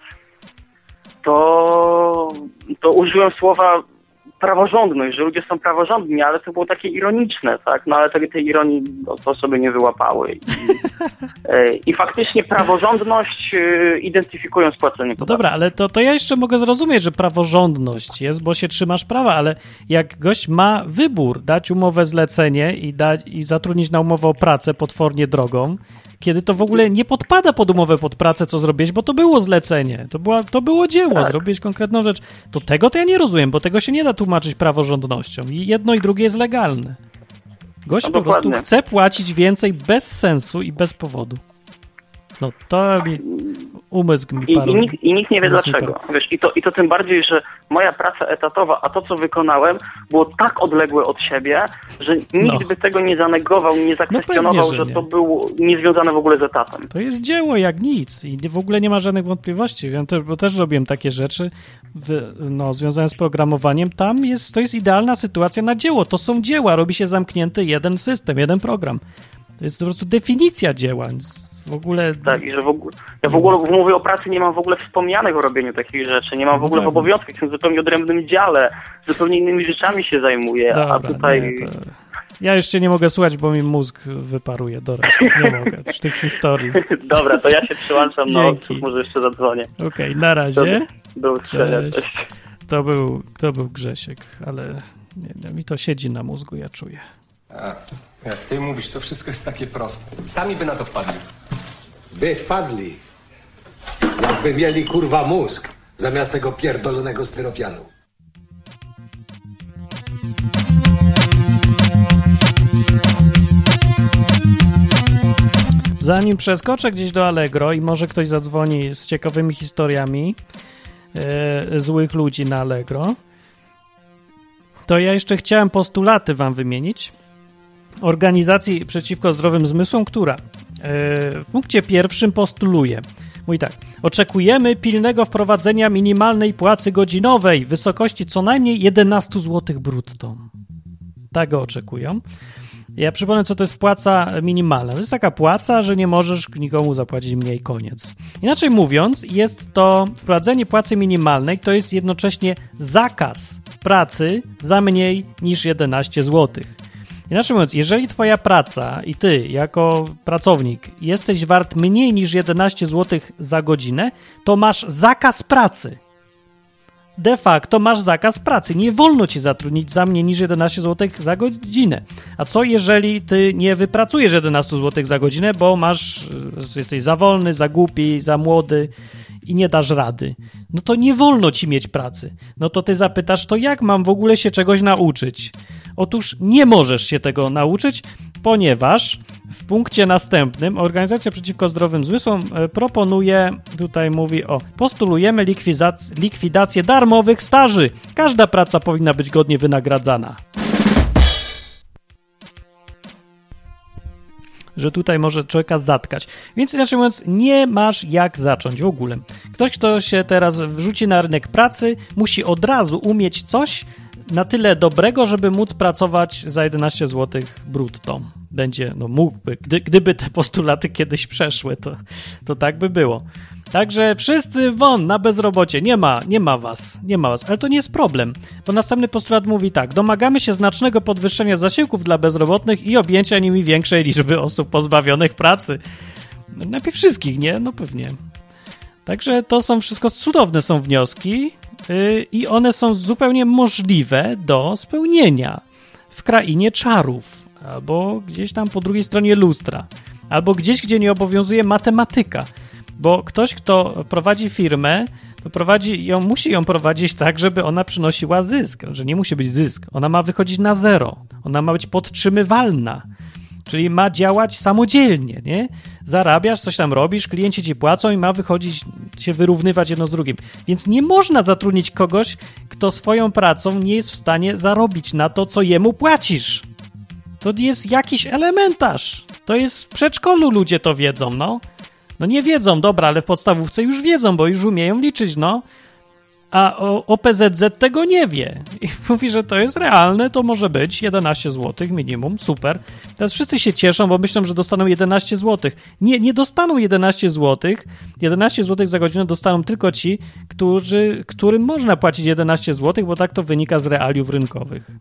to użyłem słowa praworządność, że ludzie są praworządni, ale to było takie ironiczne, tak? No ale tej ironii to osoby nie wyłapały. I faktycznie praworządność identyfikują z płaceniem podatku. No dobra, ale to ja jeszcze mogę zrozumieć, że praworządność jest, bo się trzymasz prawa, ale jak gość ma wybór dać umowę zlecenie i zatrudnić na umowę o pracę potwornie drogą, kiedy to w ogóle nie podpada pod umowę pod pracę, co zrobiłeś, bo to było zlecenie, to było dzieło, tak. Zrobiłeś konkretną rzecz. To ja nie rozumiem, bo tego się nie da tłumaczyć praworządnością. I jedno i drugie jest legalne. Gość po prostu chce płacić więcej bez sensu i bez powodu. No to umysł mi paruje. I nikt nie wie dlaczego. Wiesz, i to tym bardziej, że moja praca etatowa, a to, co wykonałem, było tak odległe od siebie, że nikt by tego nie zanegował, nie zakwestionował, że to było niezwiązane w ogóle z etatem. To jest dzieło jak nic i w ogóle nie ma żadnych wątpliwości. Bo też robiłem takie rzeczy związane z programowaniem. To jest idealna sytuacja na dzieło. To są dzieła. Robi się zamknięty jeden system, jeden program. To jest po prostu definicja dzieła. W ogóle... Tak, i że ja w ogóle mówię o pracy, nie mam w ogóle wspomnianych o robieniu takich rzeczy, nie mam w ogóle w obowiązkach, jestem w zupełnie odrębnym dziale, zupełnie innymi rzeczami się zajmuję, a tutaj... Ja jeszcze nie mogę słuchać, bo mi mózg wyparuje do reszty. Nie mogę, z tych historii. Dobra, to ja się przyłączam, może jeszcze zadzwonię. Okej, na razie. Do usłyszenia. To był Grzesiek, ale nie, mi to siedzi na mózgu, ja czuję. Jak ty mówisz, to wszystko jest takie proste. Sami by na to wpadli. By wpadli. Jakby mieli kurwa mózg zamiast tego pierdolonego styropianu. Zanim przeskoczę gdzieś do Allegro i może ktoś zadzwoni z ciekawymi historiami złych ludzi na Allegro, to ja jeszcze postulaty wam wymienić. Organizacji przeciwko zdrowym zmysłom, która w punkcie 1 postuluje, mówi tak, oczekujemy pilnego wprowadzenia minimalnej płacy godzinowej w wysokości co najmniej 11 zł brutto. Tego oczekują. Ja przypomnę, co to jest płaca minimalna. To jest taka płaca, że nie możesz nikomu zapłacić mniej, koniec. Inaczej mówiąc, jest to wprowadzenie płacy minimalnej, to jest jednocześnie zakaz pracy za mniej niż 11 zł. Inaczej mówiąc, jeżeli twoja praca i ty jako pracownik jesteś wart mniej niż 11 zł za godzinę, to masz zakaz pracy. De facto masz zakaz pracy. Nie wolno ci zatrudnić za mniej niż 11 zł za godzinę. A co jeżeli ty nie wypracujesz 11 zł za godzinę, bo jesteś za wolny, za głupi, za młody i nie dasz rady? No to nie wolno ci mieć pracy. No to ty zapytasz, to jak mam w ogóle się czegoś nauczyć? Otóż nie możesz się tego nauczyć, ponieważ w punkcie następnym Organizacja Przeciwko Zdrowym Zmysłom proponuje, tutaj mówi postulujemy likwidację darmowych staży. Każda praca powinna być godnie wynagradzana. Że tutaj może człowieka zatkać. Więc inaczej mówiąc, nie masz jak zacząć w ogóle. Ktoś, kto się teraz wrzuci na rynek pracy, musi od razu umieć coś na tyle dobrego, żeby móc pracować za 11 zł brutto. Będzie, mógłby. Gdyby te postulaty kiedyś przeszły, to tak by było. Także wszyscy won na bezrobocie. Nie ma was. Ale to nie jest problem, bo następny postulat mówi tak. Domagamy się znacznego podwyższenia zasiłków dla bezrobotnych i objęcia nimi większej liczby osób pozbawionych pracy. Najpierw wszystkich, nie? No pewnie. Także to są wszystko cudowne są wnioski i one są zupełnie możliwe do spełnienia w krainie czarów albo gdzieś tam po drugiej stronie lustra albo gdzieś, gdzie nie obowiązuje matematyka. Bo ktoś, kto prowadzi firmę, to musi ją prowadzić tak, żeby ona przynosiła zysk, że nie musi być zysk. Ona ma wychodzić na zero. Ona ma być podtrzymywalna, czyli ma działać samodzielnie, nie? Zarabiasz, coś tam robisz, klienci ci płacą i ma wychodzić, się wyrównywać jedno z drugim. Więc nie można zatrudnić kogoś, kto swoją pracą nie jest w stanie zarobić na to, co jemu płacisz. To jest jakiś elementarz. To jest w przedszkolu ludzie to wiedzą, no. No nie wiedzą, dobra, ale w podstawówce już wiedzą, bo już umieją liczyć, no. A OPZZ tego nie wie. I mówi, że to jest realne, to może być 11 zł minimum, super. Teraz wszyscy się cieszą, bo myślą, że dostaną 11 zł. Nie dostaną 11 zł. 11 zł za godzinę dostaną tylko ci, którym można płacić 11 zł, bo tak to wynika z realiów rynkowych.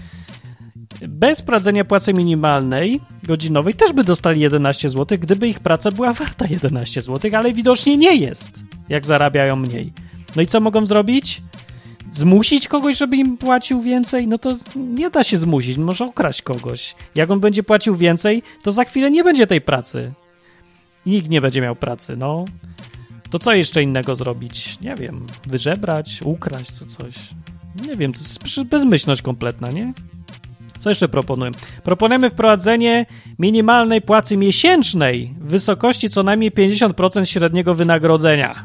Bez wprowadzenia płacy minimalnej godzinowej też by dostali 11 zł, gdyby ich praca była warta 11 zł, ale widocznie nie jest, jak zarabiają mniej. No i co mogą zrobić? Zmusić kogoś, żeby im płacił więcej? No to nie da się zmusić, może okraść kogoś. Jak on będzie płacił więcej, to za chwilę nie będzie tej pracy. Nikt nie będzie miał pracy, no. To co jeszcze innego zrobić? Nie wiem, wyżebrać, ukraść, coś. Nie wiem, to jest bezmyślność kompletna, nie? Co jeszcze proponuję? Proponujemy wprowadzenie minimalnej płacy miesięcznej w wysokości co najmniej 50% średniego wynagrodzenia.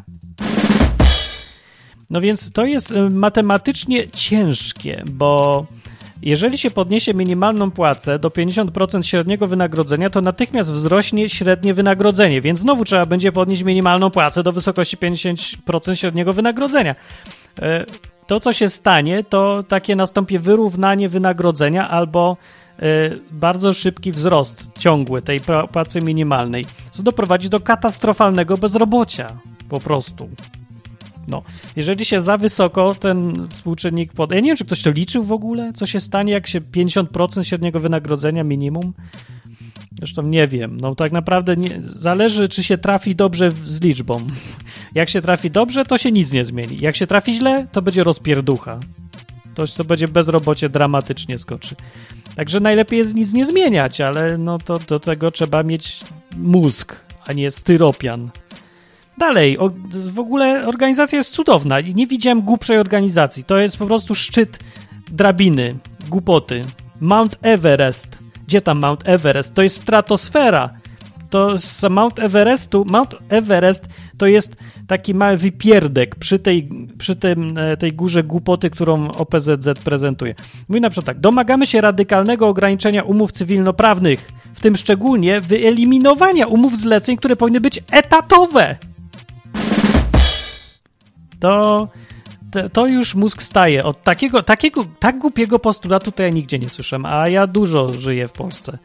No więc to jest matematycznie ciężkie, bo jeżeli się podniesie minimalną płacę do 50% średniego wynagrodzenia, to natychmiast wzrośnie średnie wynagrodzenie, więc znowu trzeba będzie podnieść minimalną płacę do wysokości 50% średniego wynagrodzenia. To, co się stanie, to takie nastąpi wyrównanie wynagrodzenia albo bardzo szybki wzrost ciągły tej płacy minimalnej, co doprowadzi do katastrofalnego bezrobocia po prostu. No, jeżeli się za wysoko ten współczynnik ja nie wiem, czy ktoś to liczył w ogóle, co się stanie, jak się 50% średniego wynagrodzenia minimum. Zresztą nie wiem, no tak naprawdę zależy, czy się trafi dobrze z liczbą. Jak się trafi dobrze, to się nic nie zmieni. Jak się trafi źle, to będzie rozpierducha. To będzie bezrobocie dramatycznie skoczy. Także najlepiej jest nic nie zmieniać, ale no to do tego trzeba mieć mózg, a nie styropian. Dalej, w ogóle organizacja jest cudowna i nie widziałem głupszej organizacji. To jest po prostu szczyt drabiny, głupoty. Mount Everest. Gdzie tam Mount Everest? To jest stratosfera. To z Mount Everest to jest taki mały wypierdek przy tej górze głupoty, którą OPZZ prezentuje. Mówi na przykład tak. Domagamy się radykalnego ograniczenia umów cywilnoprawnych, w tym szczególnie wyeliminowania umów zleceń, które powinny być etatowe. To to już mózg staje. Od tak głupiego postulatu to ja nigdzie nie słyszę, a ja dużo żyję w Polsce.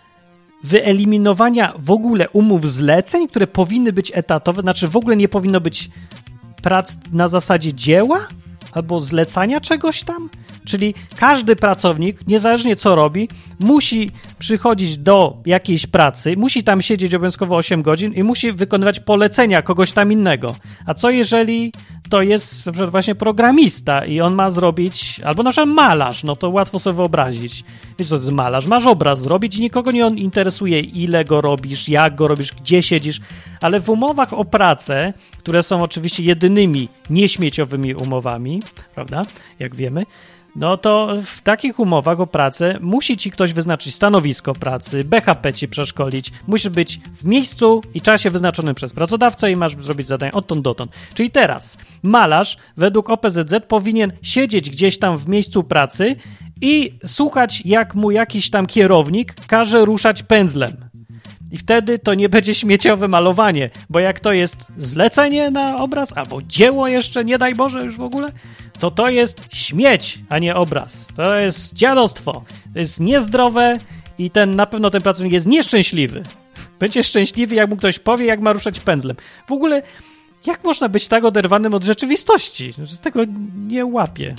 Wyeliminowania w ogóle umów zleceń, które powinny być etatowe, znaczy w ogóle nie powinno być prac na zasadzie dzieła albo zlecania czegoś tam. Czyli każdy pracownik, niezależnie co robi, musi przychodzić do jakiejś pracy, musi tam siedzieć obowiązkowo 8 godzin i musi wykonywać polecenia kogoś tam innego. A co jeżeli to jest na przykład właśnie programista i on ma zrobić, albo na przykład malarz, no to łatwo sobie wyobrazić. Wiesz co to jest malarz? Masz obraz zrobić i nikogo nie interesuje, ile go robisz, jak go robisz, gdzie siedzisz, ale w umowach o pracę, które są oczywiście jedynymi nieśmieciowymi umowami, prawda, jak wiemy, no to w takich umowach o pracę musi ci ktoś wyznaczyć stanowisko pracy, BHP ci przeszkolić, musisz być w miejscu i czasie wyznaczonym przez pracodawcę i masz zrobić zadanie odtąd dotąd. Czyli teraz malarz według OPZZ powinien siedzieć gdzieś tam w miejscu pracy i słuchać, jak mu jakiś tam kierownik każe ruszać pędzlem. I wtedy to nie będzie śmieciowe malowanie, bo jak to jest zlecenie na obraz, albo dzieło jeszcze, nie daj Boże już w ogóle, to jest śmieć, a nie obraz. To jest dziadostwo. To jest niezdrowe i na pewno ten pracownik jest nieszczęśliwy. Będzie szczęśliwy, jak mu ktoś powie, jak ma ruszać pędzlem. W ogóle, jak można być tak oderwanym od rzeczywistości? Z tego nie łapię.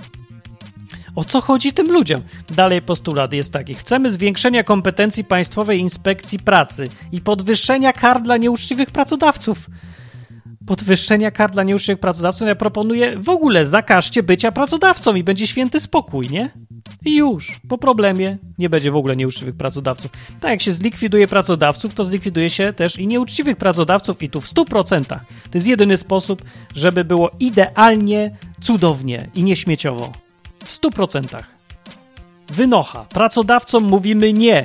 O co chodzi tym ludziom? Dalej postulat jest taki. Chcemy zwiększenia kompetencji Państwowej Inspekcji Pracy i podwyższenia kar dla nieuczciwych pracodawców. Podwyższenia kar dla nieuczciwych pracodawców? Ja proponuję w ogóle zakażcie bycia pracodawcą i będzie święty spokój, nie? I już. Po problemie nie będzie w ogóle nieuczciwych pracodawców. Tak jak się zlikwiduje pracodawców, to zlikwiduje się też i nieuczciwych pracodawców i tu w 100%. To jest jedyny sposób, żeby było idealnie, cudownie i nieśmieciowo. W 100%. Wynocha. Pracodawcom mówimy nie,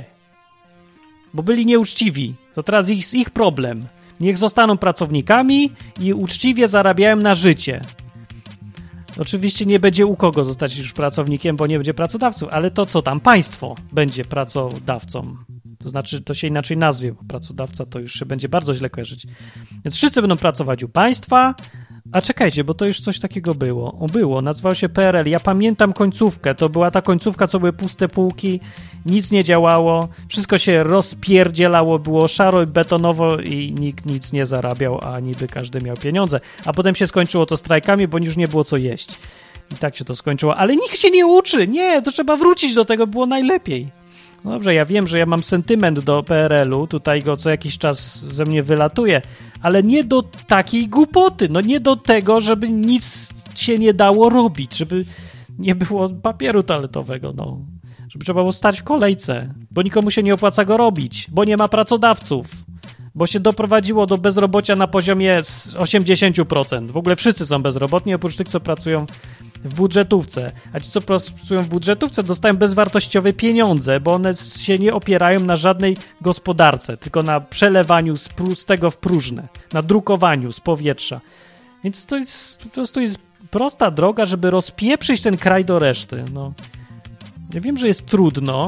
bo byli nieuczciwi. To teraz ich problem. Niech zostaną pracownikami i uczciwie zarabiają na życie. Oczywiście nie będzie u kogo zostać już pracownikiem, bo nie będzie pracodawców, ale to co tam? Państwo będzie pracodawcą. To znaczy, to się inaczej nazwie, bo pracodawca to już się będzie bardzo źle kojarzyć. Więc wszyscy będą pracować u państwa. A czekajcie, bo to już coś takiego było. Nazywał się PRL. Ja pamiętam końcówkę. To była ta końcówka, co były puste półki, nic nie działało, wszystko się rozpierdzielało, było szaro i betonowo i nikt nic nie zarabiał, a niby każdy miał pieniądze. A potem się skończyło to strajkami, bo już nie było co jeść. I tak się to skończyło. Ale nikt się nie uczy. Nie, to trzeba wrócić do tego, było najlepiej. No dobrze, ja wiem, że ja mam sentyment do PRL-u, tutaj go co jakiś czas ze mnie wylatuje, ale nie do takiej głupoty, no nie do tego, żeby nic się nie dało robić, żeby nie było papieru toaletowego, no. Żeby trzeba było stać w kolejce, bo nikomu się nie opłaca go robić, bo nie ma pracodawców, bo się doprowadziło do bezrobocia na poziomie 80%. W ogóle wszyscy są bezrobotni, oprócz tych, co pracują w budżetówce. A ci, co pracują w budżetówce, dostają bezwartościowe pieniądze, bo one się nie opierają na żadnej gospodarce, tylko na przelewaniu z pustego w próżne, na drukowaniu z powietrza. Więc to jest po prostu jest prosta droga, żeby rozpieprzyć ten kraj do reszty. No. Ja wiem, że jest trudno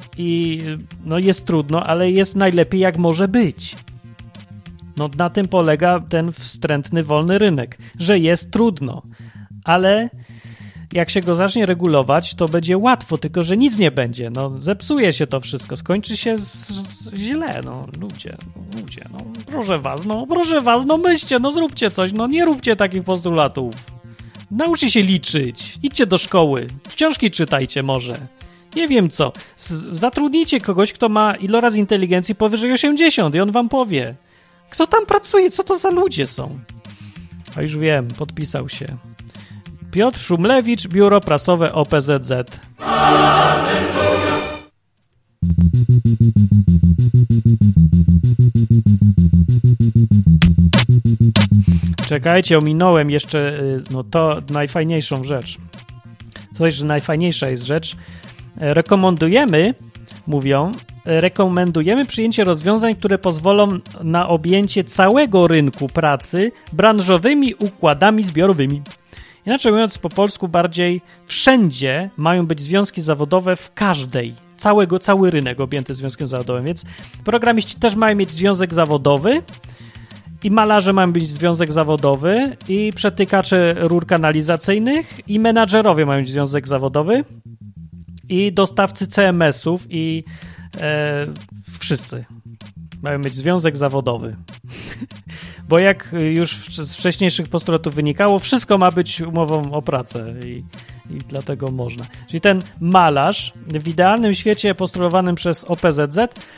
jest trudno, ale jest najlepiej jak może być. No na tym polega ten wstrętny wolny rynek, że jest trudno, ale jak się go zacznie regulować, to będzie łatwo, tylko że nic nie będzie. No, zepsuje się to wszystko, skończy się źle. No, ludzie, proszę was, myślcie, zróbcie coś, nie róbcie takich postulatów. Nauczcie się liczyć, idźcie do szkoły, książki czytajcie może. Nie wiem co, zatrudnijcie kogoś, kto ma iloraz inteligencji powyżej 80 i on wam powie, kto tam pracuje, co to za ludzie są. A już wiem, podpisał się. Piotr Szumlewicz, Biuro Prasowe OPZZ. Czekajcie, ominąłem jeszcze to najfajniejszą rzecz. Coś, że najfajniejsza jest rzecz. Rekomendujemy przyjęcie rozwiązań, które pozwolą na objęcie całego rynku pracy branżowymi układami zbiorowymi. Inaczej mówiąc po polsku bardziej, wszędzie mają być związki zawodowe w każdej. Cały rynek objęty związkiem zawodowym, więc programiści też mają mieć związek zawodowy I malarze mają być związek zawodowy, i przetykacze rur kanalizacyjnych, i menadżerowie mają być związek zawodowy, i dostawcy CMS-ów, i wszyscy mają mieć związek zawodowy. Bo jak już z wcześniejszych postulatów wynikało, wszystko ma być umową o pracę i dlatego można. Czyli ten malarz w idealnym świecie postulowanym przez OPZZ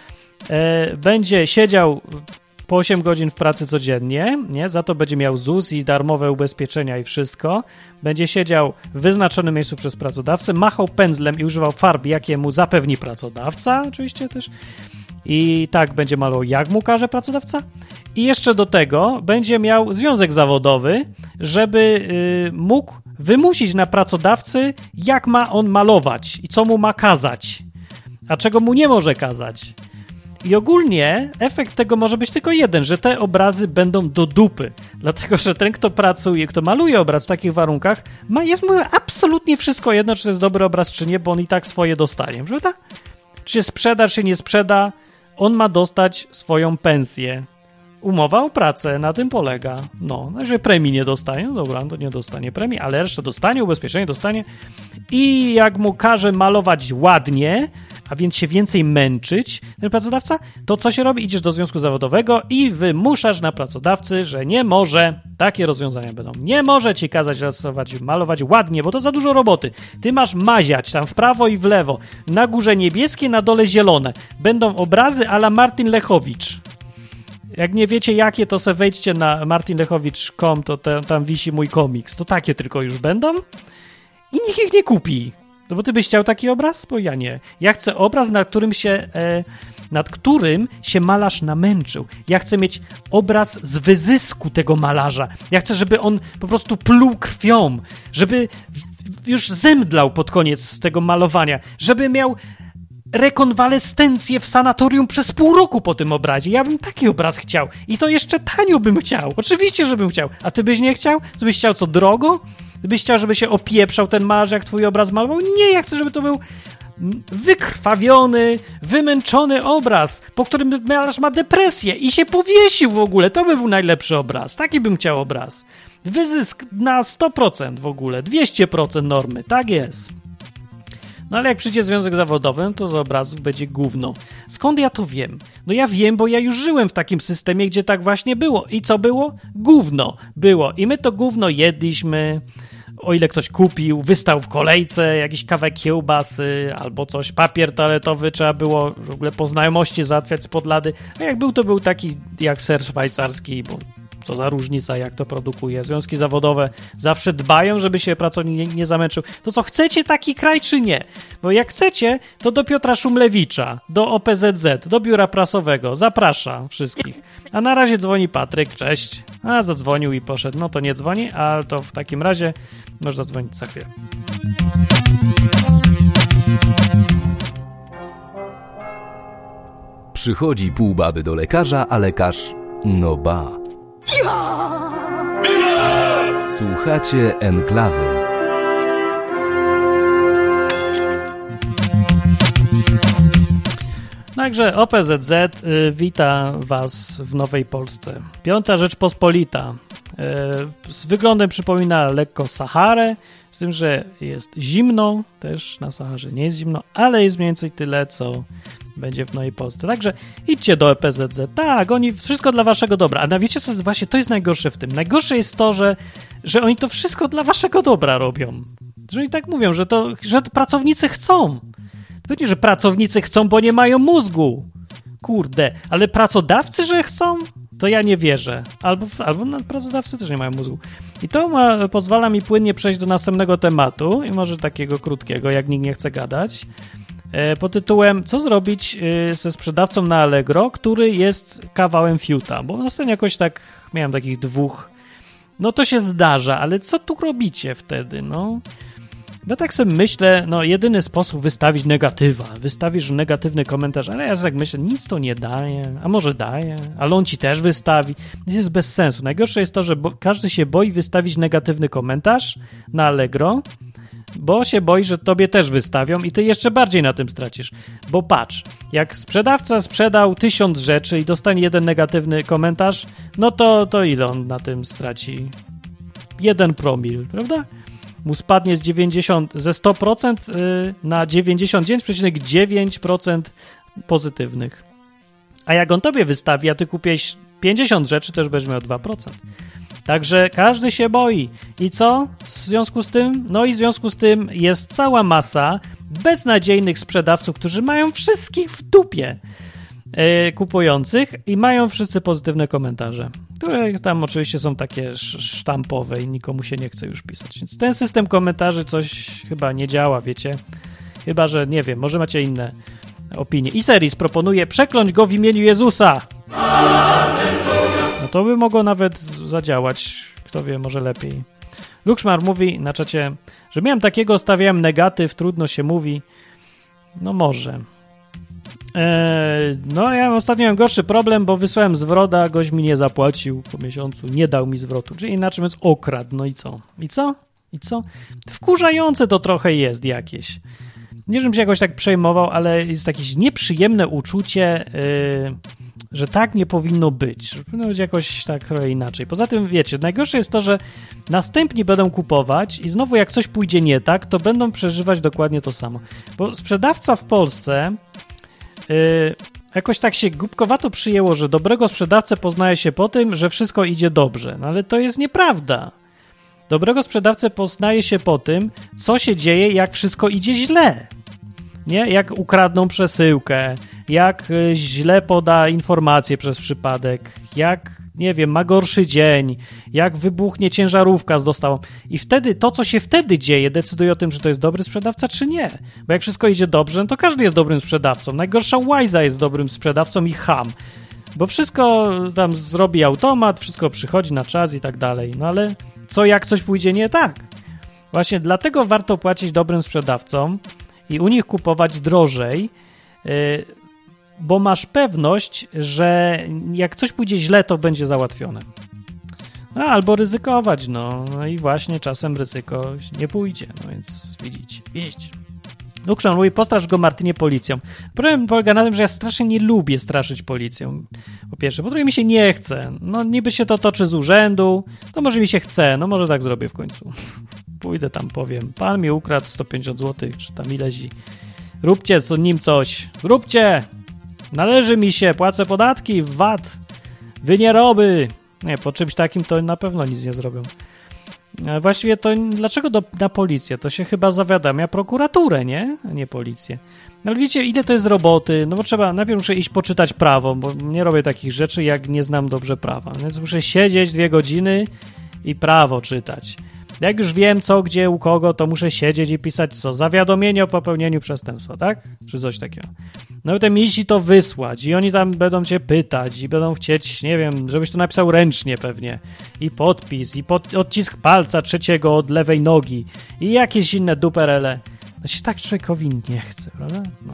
będzie siedział po 8 godzin w pracy codziennie, nie? Za to będzie miał ZUS i darmowe ubezpieczenia i wszystko. Będzie siedział w wyznaczonym miejscu przez pracodawcę, machał pędzlem i używał farb, jakie mu zapewni pracodawca, oczywiście też. I tak będzie malował, jak mu każe pracodawca. I jeszcze do tego będzie miał związek zawodowy, żeby mógł wymusić na pracodawcy, jak ma on malować i co mu ma kazać, a czego mu nie może kazać. I ogólnie efekt tego może być tylko jeden, że te obrazy będą do dupy. Dlatego, że ten, kto pracuje, kto maluje obraz w takich warunkach, jest mu absolutnie wszystko jedno, czy to jest dobry obraz, czy nie, bo on i tak swoje dostanie. Prawda? Czy się sprzeda, czy nie sprzeda, on ma dostać swoją pensję. Umowa o pracę na tym polega. No, jeżeli premii nie dostanie, no dobra, to nie dostanie premii, ale resztę dostanie, ubezpieczenie dostanie. I jak mu każe malować ładnie, a więc się więcej męczyć, ten pracodawca, to co się robi? Idziesz do związku zawodowego i wymuszasz na pracodawcy, że nie może, takie rozwiązania będą, nie może ci kazać malować ładnie, bo to za dużo roboty. Ty masz maziać tam w prawo i w lewo, na górze niebieskie, na dole zielone. Będą obrazy a la Martin Lechowicz. Jak nie wiecie jakie, to se wejdźcie na martinlechowicz.com, to tam wisi mój komiks. To takie tylko już będą i nikt ich nie kupi. No bo ty byś chciał taki obraz? Bo ja nie. Ja chcę obraz, nad którym się malarz namęczył. Ja chcę mieć obraz z wyzysku tego malarza. Ja chcę, żeby on po prostu pluł krwią, żeby już zemdlał pod koniec tego malowania, żeby miał rekonwalescencję w sanatorium przez pół roku po tym obrazie. Ja bym taki obraz chciał. I to jeszcze tanio bym chciał. Oczywiście, że bym chciał. A ty byś nie chciał? Ty byś chciał co, drogo? Ty byś chciał, żeby się opieprzał ten malarz, jak twój obraz malował? Nie, ja chcę, żeby to był wykrwawiony, wymęczony obraz, po którym malarz ma depresję i się powiesił w ogóle. To by był najlepszy obraz. Taki bym chciał obraz. Wyzysk na 100% w ogóle. 200% normy. Tak jest. No ale jak przyjdzie związek zawodowy, to z obrazów będzie gówno. Skąd ja to wiem? No ja wiem, bo ja już żyłem w takim systemie, gdzie tak właśnie było. I co było? Gówno było. I my to gówno jedliśmy, o ile ktoś kupił, wystał w kolejce, jakiś kawałek kiełbasy albo coś, papier toaletowy trzeba było w ogóle po znajomości załatwiać spod lady. A jak był, to był taki jak ser szwajcarski, bo co za różnica, jak to produkuje. Związki zawodowe zawsze dbają, żeby się pracownik nie zamęczył. To co, chcecie taki kraj, czy nie? Bo jak chcecie, to do Piotra Szumlewicza, do OPZZ, do biura prasowego. Zapraszam wszystkich. A na razie dzwoni Patryk, cześć. A, zadzwonił i poszedł. No to nie dzwoni, a to w takim razie może zadzwonić za chwilę. Przychodzi pół baby do lekarza, a lekarz no ba. Słuchacie Enklawy. Także OPZZ wita was w Nowej Polsce. Piąta Rzeczpospolita. Z wyglądem przypomina lekko Saharę, z tym, że jest zimno, też na Saharze nie jest zimno, ale jest mniej więcej tyle, co będzie w Nowej Polsce. Także idźcie do EPZZ. Tak, oni wszystko dla waszego dobra. A wiecie co, właśnie to jest najgorsze w tym. Najgorsze jest to, że oni to wszystko dla waszego dobra robią. Że oni tak mówią, że pracownicy chcą. To będzie, że pracownicy chcą, bo nie mają mózgu. Kurde, ale pracodawcy, że chcą? To ja nie wierzę. Albo pracodawcy też nie mają mózgu. I to pozwala mi płynnie przejść do następnego tematu, i może takiego krótkiego, jak nikt nie chce gadać, pod tytułem co zrobić ze sprzedawcą na Allegro, który jest kawałem fiuta. Bo ostatnio jakoś tak miałem takich dwóch. No to się zdarza, ale co tu robicie wtedy? No, ja tak sobie myślę, no jedyny sposób wystawić negatywa. Wystawisz negatywny komentarz, ale ja tak myślę, nic to nie daje, a może daje, ale on ci też wystawi. To jest bez sensu. Najgorsze jest to, że każdy się boi wystawić negatywny komentarz na Allegro, bo się boi, że tobie też wystawią i ty jeszcze bardziej na tym stracisz. Bo patrz, jak sprzedawca sprzedał 1000 rzeczy i dostanie jeden negatywny komentarz, no to ile on na tym straci? 1 promil, prawda? Mu spadnie ze 100% na 99,9% pozytywnych. A jak on tobie wystawi, a ty kupiłeś 50 rzeczy, to już będziesz miał 2%. Także każdy się boi. I co w związku z tym? No i w związku z tym jest cała masa beznadziejnych sprzedawców, którzy mają wszystkich w dupie kupujących i mają wszyscy pozytywne komentarze, które tam oczywiście są takie sztampowe i nikomu się nie chce już pisać. Więc ten system komentarzy coś chyba nie działa, wiecie? Chyba, że nie wiem, może macie inne opinie. I Seris proponuje przekląć go w imieniu Jezusa. No to by mogło nawet zadziałać. Kto wie, może lepiej. Lukszmar mówi na czacie, że miałem takiego, stawiałem negatyw, trudno się mówi. No może. No ja ostatnio miałem gorszy problem, bo wysłałem zwrot, a gość mi nie zapłacił po miesiącu, nie dał mi zwrotu. Czyli inaczej mówiąc okradł. No i co? I co? Wkurzające to trochę jest jakieś. Nie, żebym się jakoś tak przejmował, ale jest jakieś nieprzyjemne uczucie, że tak nie powinno być. Że powinno być jakoś tak trochę inaczej. Poza tym, wiecie, najgorsze jest to, że następni będą kupować i znowu jak coś pójdzie nie tak, to będą przeżywać dokładnie to samo. Bo sprzedawca w Polsce jakoś tak się głupkowato przyjęło, że dobrego sprzedawcę poznaje się po tym, że wszystko idzie dobrze. No ale to jest nieprawda. Dobrego sprzedawcę poznaje się po tym, co się dzieje, jak wszystko idzie źle. Nie? Jak ukradną przesyłkę, jak źle poda informacje przez przypadek, jak, nie wiem, ma gorszy dzień, jak wybuchnie ciężarówka z dostawą. I wtedy to, co się wtedy dzieje, decyduje o tym, czy to jest dobry sprzedawca, czy nie. Bo jak wszystko idzie dobrze, no to każdy jest dobrym sprzedawcą. Najgorsza łajza jest dobrym sprzedawcą i cham. Bo wszystko tam zrobi automat, wszystko przychodzi na czas i tak dalej. No ale co jak coś pójdzie nie tak? Właśnie dlatego warto płacić dobrym sprzedawcom i u nich kupować drożej, bo masz pewność, że jak coś pójdzie źle, to będzie załatwione. No, albo ryzykować, no i właśnie czasem ryzyko nie pójdzie, no więc widzicie. Lukszan mówi, postrasz go Martynie policją. Problem polega na tym, że ja strasznie nie lubię straszyć policją. Po pierwsze. Po drugie mi się nie chce. No niby się to toczy z urzędu, to może mi się chce, no może tak zrobię w końcu. Pójdę tam, powiem, pan mi ukradł 150 zł, czy tam ileś i róbcie z nim coś. Róbcie! Należy mi się, płacę podatki, VAT, wy nie roby. Nie, po czymś takim to na pewno nic nie zrobią. Właściwie to dlaczego na policję? To się chyba zawiadamia prokuraturę, nie? A nie policję. No ale wiecie, ile to jest roboty? No bo trzeba, najpierw muszę iść poczytać prawo, bo nie robię takich rzeczy, jak nie znam dobrze prawa. Więc muszę siedzieć 2 godziny i prawo czytać. Jak już wiem co, gdzie, u kogo, to muszę siedzieć i pisać co? Zawiadomienie o popełnieniu przestępstwa, tak? Czy coś takiego. No i potem iść i to wysłać i oni tam będą cię pytać i będą chcieć, nie wiem, żebyś to napisał ręcznie pewnie i podpis i odcisk palca 3 od lewej nogi i jakieś inne duperele. No się tak człowiekowi nie chce, prawda? No.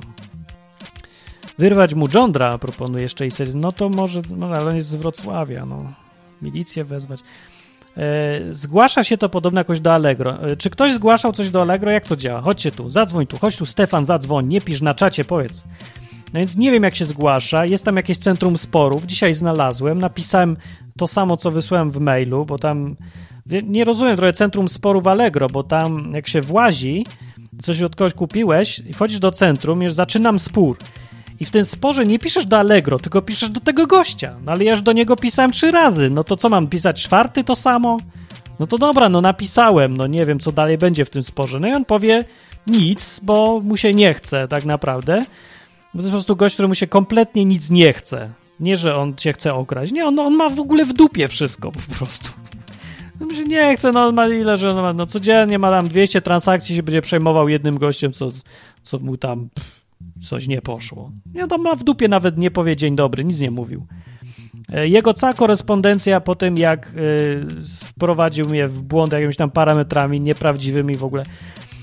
Wyrwać mu żądra, proponuje jeszcze i sobie, no to może, no ale on jest z Wrocławia, no. Milicję wezwać. Zgłasza się to podobno jakoś do Allegro. Czy ktoś zgłaszał coś do Allegro? Jak to działa? Chodźcie tu, zadzwoń tu, chodź tu Stefan, zadzwoń, nie pisz na czacie, powiedz. No więc nie wiem jak się zgłasza, jest tam jakieś centrum sporów, dzisiaj znalazłem, napisałem to samo co wysłałem w mailu, bo tam nie rozumiem trochę centrum sporów Allegro, bo tam jak się włazi, coś od kogoś kupiłeś i wchodzisz do centrum, już zaczynam spór. I w tym sporze nie piszesz do Allegro, tylko piszesz do tego gościa. No ale ja już do niego pisałem 3 razy. No to co, mam pisać 4 to samo? No to dobra, no napisałem. No nie wiem, co dalej będzie w tym sporze. No i on powie nic, bo mu się nie chce tak naprawdę. Bo to jest po prostu gość, któremu się kompletnie nic nie chce. Nie, że on cię chce okraść. Nie, on ma w ogóle w dupie wszystko po prostu. No mi się nie chce, no on ma ile, że on ma, no codziennie ma tam 200 transakcji, się będzie przejmował jednym gościem, co mu tam... coś nie poszło. Nie, to ma w dupie, nawet nie powie dzień dobry, nic nie mówił. Jego cała korespondencja po tym, jak wprowadził mnie w błąd jakimiś tam parametrami nieprawdziwymi w ogóle,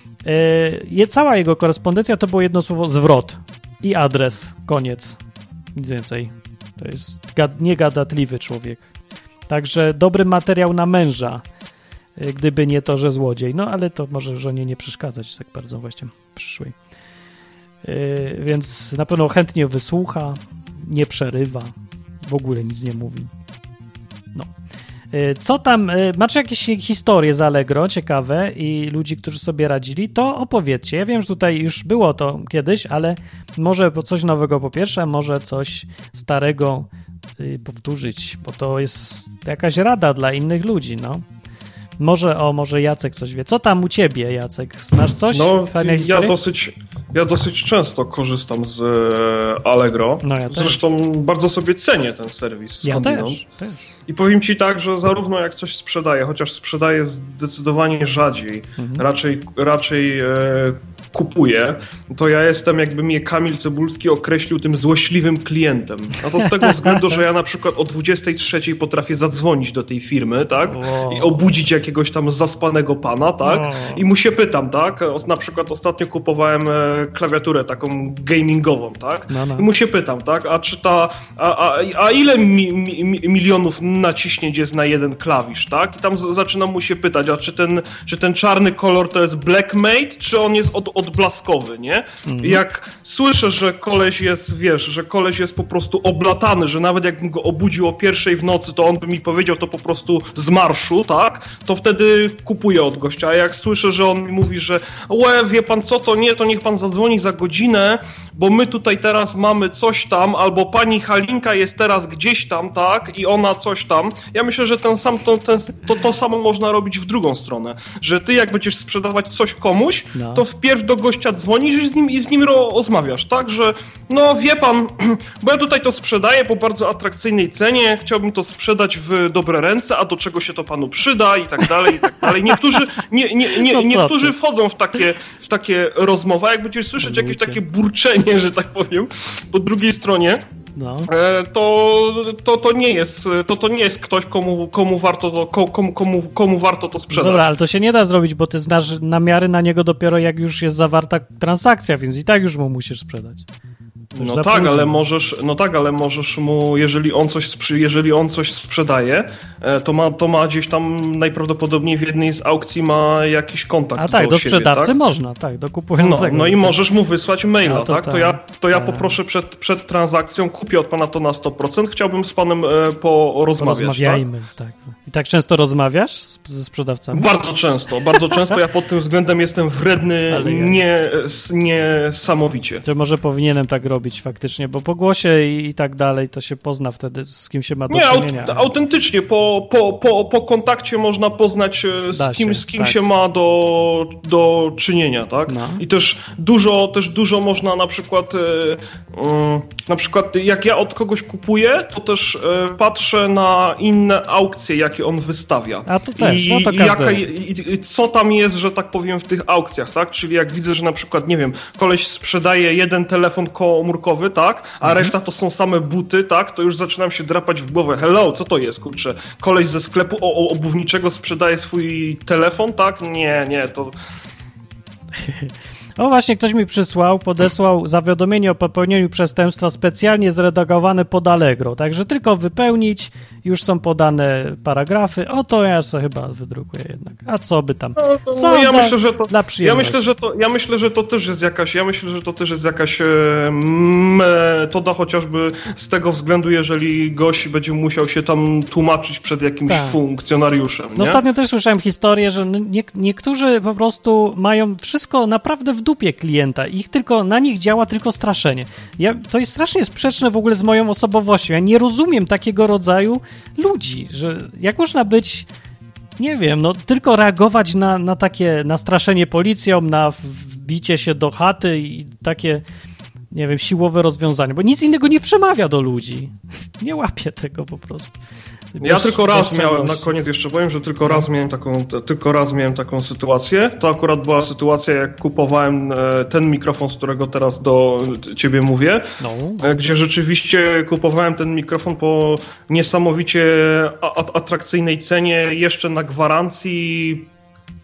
cała jego korespondencja to było jedno słowo zwrot i adres, koniec. Nic więcej. To jest niegadatliwy człowiek. Także dobry materiał na męża. gdyby nie to, że złodziej. No, ale to może żonie nie przeszkadzać tak bardzo właśnie przyszłej. Więc na pewno chętnie wysłucha, nie przerywa, w ogóle nic nie mówi. No. Co tam, macie jakieś historie z Allegro ciekawe i ludzi, którzy sobie radzili, to opowiedzcie. Ja wiem, że tutaj już było to kiedyś, ale może coś nowego po pierwsze, może coś starego powtórzyć, bo to jest jakaś rada dla innych ludzi, no. Może Jacek coś wie. Co tam u ciebie, Jacek? Znasz coś? No, fajne historie? Ja dosyć często korzystam z Allegro. No, ja Zresztą bardzo sobie cenię ten serwis. Ja też. I powiem ci tak, że zarówno jak coś sprzedaję, chociaż sprzedaję zdecydowanie rzadziej, raczej kupuję, to ja jestem, jakby mnie Kamil Cebulski określił, tym złośliwym klientem. A to z tego względu, że ja na przykład o 23:00 potrafię zadzwonić do tej firmy, tak? I obudzić jakiegoś tam zaspanego pana, tak? I mu się pytam, tak? Na przykład ostatnio kupowałem klawiaturę taką gamingową, tak? I mu się pytam, tak? A czy a ile milionów naciśnięć jest na jeden klawisz, tak? I tam zaczynam mu się pytać, a czy ten czarny kolor to jest blackmate, czy on jest odblaskowy, nie? Jak słyszę, że koleś jest, wiesz, że koleś jest po prostu oblatany, że nawet jakbym go obudził o 1:00 w nocy, to on by mi powiedział to po prostu z marszu, tak? To wtedy kupuję od gościa. A jak słyszę, że on mi mówi, że wie pan co, to niech pan zadzwoni za godzinę, bo my tutaj teraz mamy coś tam, albo pani Halinka jest teraz gdzieś tam, tak? I ona coś tam. Ja myślę, że to samo można robić w drugą stronę. Że ty jak będziesz sprzedawać coś komuś, to wpierw do gościa dzwonisz i z nim rozmawiasz, tak? Że no wie pan, bo ja tutaj to sprzedaję po bardzo atrakcyjnej cenie, chciałbym to sprzedać w dobre ręce, a do czego się to panu przyda i tak dalej, i tak dalej. Niektórzy wchodzą w takie rozmowy, jak będziesz słyszeć jakieś takie burczenie, że tak powiem, po drugiej stronie, to nie jest ktoś, komu warto to sprzedać. Dobra, ale to się nie da zrobić, bo ty znasz namiary na niego dopiero jak już jest zawarta transakcja, więc i tak już mu musisz sprzedać. No tak, ale możesz mu, jeżeli on coś sprzedaje, to ma gdzieś tam najprawdopodobniej w jednej z aukcji ma jakiś kontakt do siebie, sprzedawcy tak? można, tak, do kupującego. No i możesz mu wysłać maila, tak? To ja poproszę przed transakcją, kupię od pana to na 100%, chciałbym z panem porozmawiać. Rozmawiajmy, tak. I tak często rozmawiasz ze sprzedawcami? Bardzo często. Ja pod tym względem jestem wredny niesamowicie. To może powinienem tak robić faktycznie, bo po głosie i tak dalej to się pozna wtedy, z kim się ma do czynienia. Autentycznie, po kontakcie można poznać, z kim się ma do czynienia, tak? No. I też dużo można na przykład jak ja od kogoś kupuję, to też patrzę na inne aukcje, jakie on wystawia. A to też, I co tam jest, że tak powiem, w tych aukcjach, tak? Czyli jak widzę, że na przykład, nie wiem, koleś sprzedaje jeden telefon komórkowy, tak? A reszta to są same buty, tak? To już zaczynam się drapać w głowę. Hello, co to jest, kurczę? Koleś ze sklepu obuwniczego sprzedaje swój telefon, tak? Nie, to... O właśnie, ktoś mi podesłał zawiadomienie o popełnieniu przestępstwa specjalnie zredagowane pod Allegro. Także tylko wypełnić, już są podane paragrafy. To ja sobie chyba wydrukuję jednak. A co by tam? Ja myślę, że to też jest jakaś metoda, chociażby z tego względu, jeżeli gość będzie musiał się tam tłumaczyć przed jakimś funkcjonariuszem. No ostatnio też słyszałem historię, że niektórzy po prostu mają wszystko naprawdę w dupie klienta. Na nich działa tylko straszenie. To jest strasznie sprzeczne w ogóle z moją osobowością. Ja nie rozumiem takiego rodzaju ludzi, że jak można być, nie wiem, tylko reagować na takie nastraszenie policją, na wbicie się do chaty i takie, nie wiem, siłowe rozwiązanie, bo nic innego nie przemawia do ludzi. Nie łapię tego po prostu. Ja tylko raz miałem, na koniec jeszcze powiem, że tylko raz miałem taką sytuację. To akurat była sytuacja, jak kupowałem ten mikrofon, z którego teraz do ciebie mówię, gdzie rzeczywiście kupowałem ten mikrofon po niesamowicie atrakcyjnej cenie, jeszcze na gwarancji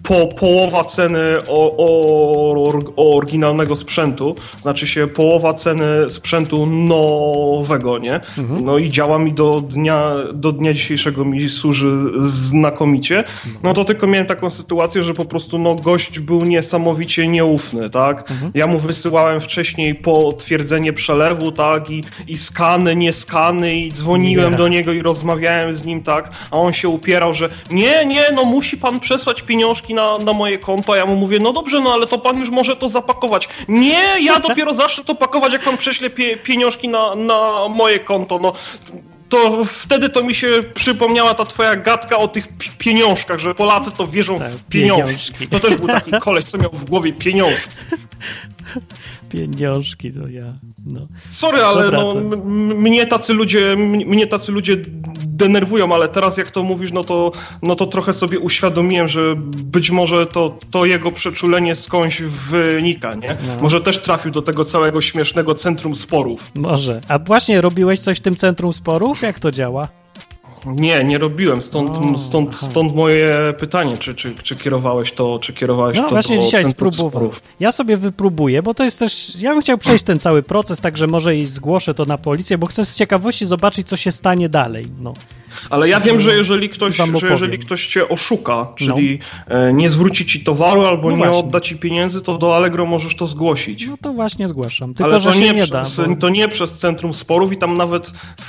połowa ceny oryginalnego sprzętu, znaczy się połowa ceny sprzętu nowego, nie? No i działa mi do dnia dzisiejszego, mi służy znakomicie. No to tylko miałem taką sytuację, że po prostu no gość był niesamowicie nieufny, tak? Ja mu wysyłałem wcześniej potwierdzenie przelewu, tak? I skany, nie skany i dzwoniłem do niego i rozmawiałem z nim, tak? A on się upierał, że nie, no musi pan przesłać pieniążki na moje konto, a ja mu mówię, no dobrze, no ale to pan już może to zapakować. Nie, ja dopiero zacznę to pakować, jak pan prześle pieniążki na moje konto, no. To wtedy to mi się przypomniała ta twoja gadka o tych pieniążkach, że Polacy to wierzą w pieniążki. To też był taki koleś, co miał w głowie pieniążki. Pieniążki to ja. No. Sorry, ale dobra, no, mnie tacy ludzie denerwują, ale teraz jak to mówisz, no to trochę sobie uświadomiłem, że być może to jego przeczulenie skądś wynika, nie? No. Może też trafił do tego całego śmiesznego centrum sporów. Może. A właśnie robiłeś coś w tym centrum sporów? Jak to działa? Nie robiłem, stąd moje pytanie, czy kierowałeś to właśnie do dzisiaj centrum spróbuję. sporów. Ja sobie wypróbuję, bo to jest też, ja bym chciał przejść ten cały proces, także może i zgłoszę to na policję, bo chcę z ciekawości zobaczyć, co się stanie dalej, no. Ale ja wiem, że jeżeli ktoś cię oszuka, czyli nie zwróci ci towaru albo nie odda ci pieniędzy, to do Allegro możesz to zgłosić. No to właśnie zgłaszam, tylko ale że się nie da. To nie przez Centrum Sporów i tam nawet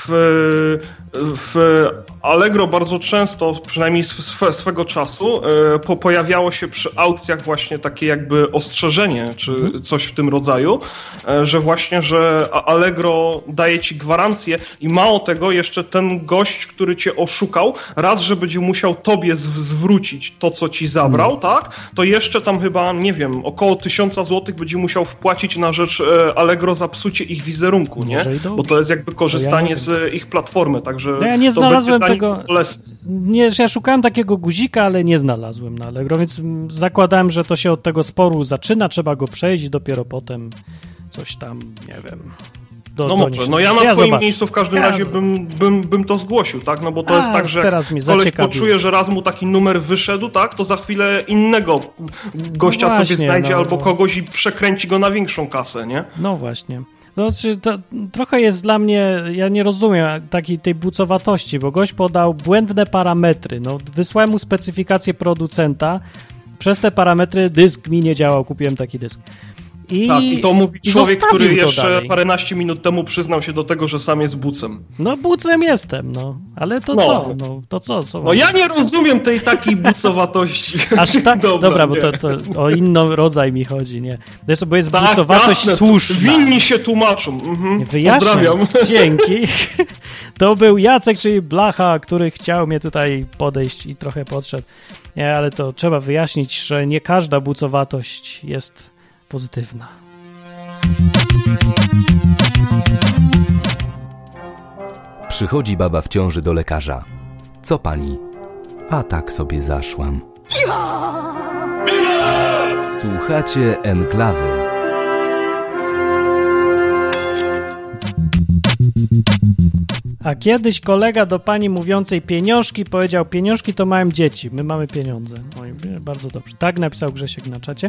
w Allegro bardzo często, przynajmniej swego czasu, pojawiało się przy aukcjach właśnie takie jakby ostrzeżenie, czy coś w tym rodzaju, że właśnie, że Allegro daje ci gwarancję i mało tego, jeszcze ten gość, który cię oszukał, raz, że będzie musiał tobie zwrócić to, co ci zabrał, tak? To jeszcze tam chyba, nie wiem, około 1000 złotych będzie musiał wpłacić na rzecz Allegro za psucie ich wizerunku, nie? Bo to jest jakby korzystanie z ich platformy, także ja nie znalazłem tego. Nie, ja szukałem takiego guzika, ale nie znalazłem na Allegro, więc zakładałem, że to się od tego sporu zaczyna, trzeba go przejść i dopiero potem coś tam, nie wiem. Może. No ja na twoim miejscu w każdym razie bym to zgłosił, tak? No bo to jest tak, że jak koleś poczuje, że raz mu taki numer wyszedł, tak? To za chwilę innego gościa sobie znajdzie albo kogoś i przekręci go na większą kasę, nie? No właśnie. To trochę jest dla mnie, ja nie rozumiem tej bucowatości, bo gość podał błędne parametry. No, wysłałem mu specyfikację producenta, przez te parametry dysk mi nie działał, kupiłem taki dysk. I to mówi człowiek, który jeszcze paręnaście minut temu przyznał się do tego, że sam jest bucem. No bucem jestem, no. Ale to co? No to co? No ja nie rozumiem tej takiej bucowatości. Aż tak? Dobra, bo to o inny rodzaj mi chodzi, nie? Bo jest bucowatość słuszna. Winni się tłumaczą. Pozdrawiam. Dzięki. To był Jacek, czyli Blacha, który chciał mnie tutaj podejść i trochę podszedł. Nie, ale to trzeba wyjaśnić, że nie każda bucowatość jest pozytywna. Przychodzi baba w ciąży do lekarza. Co pani? A tak sobie zaszłam. Słuchacie Enklawy. A kiedyś kolega do pani mówiącej pieniążki powiedział, pieniążki to mają dzieci, my mamy pieniądze. Oj, bardzo dobrze. Tak napisał Grzesiek na czacie.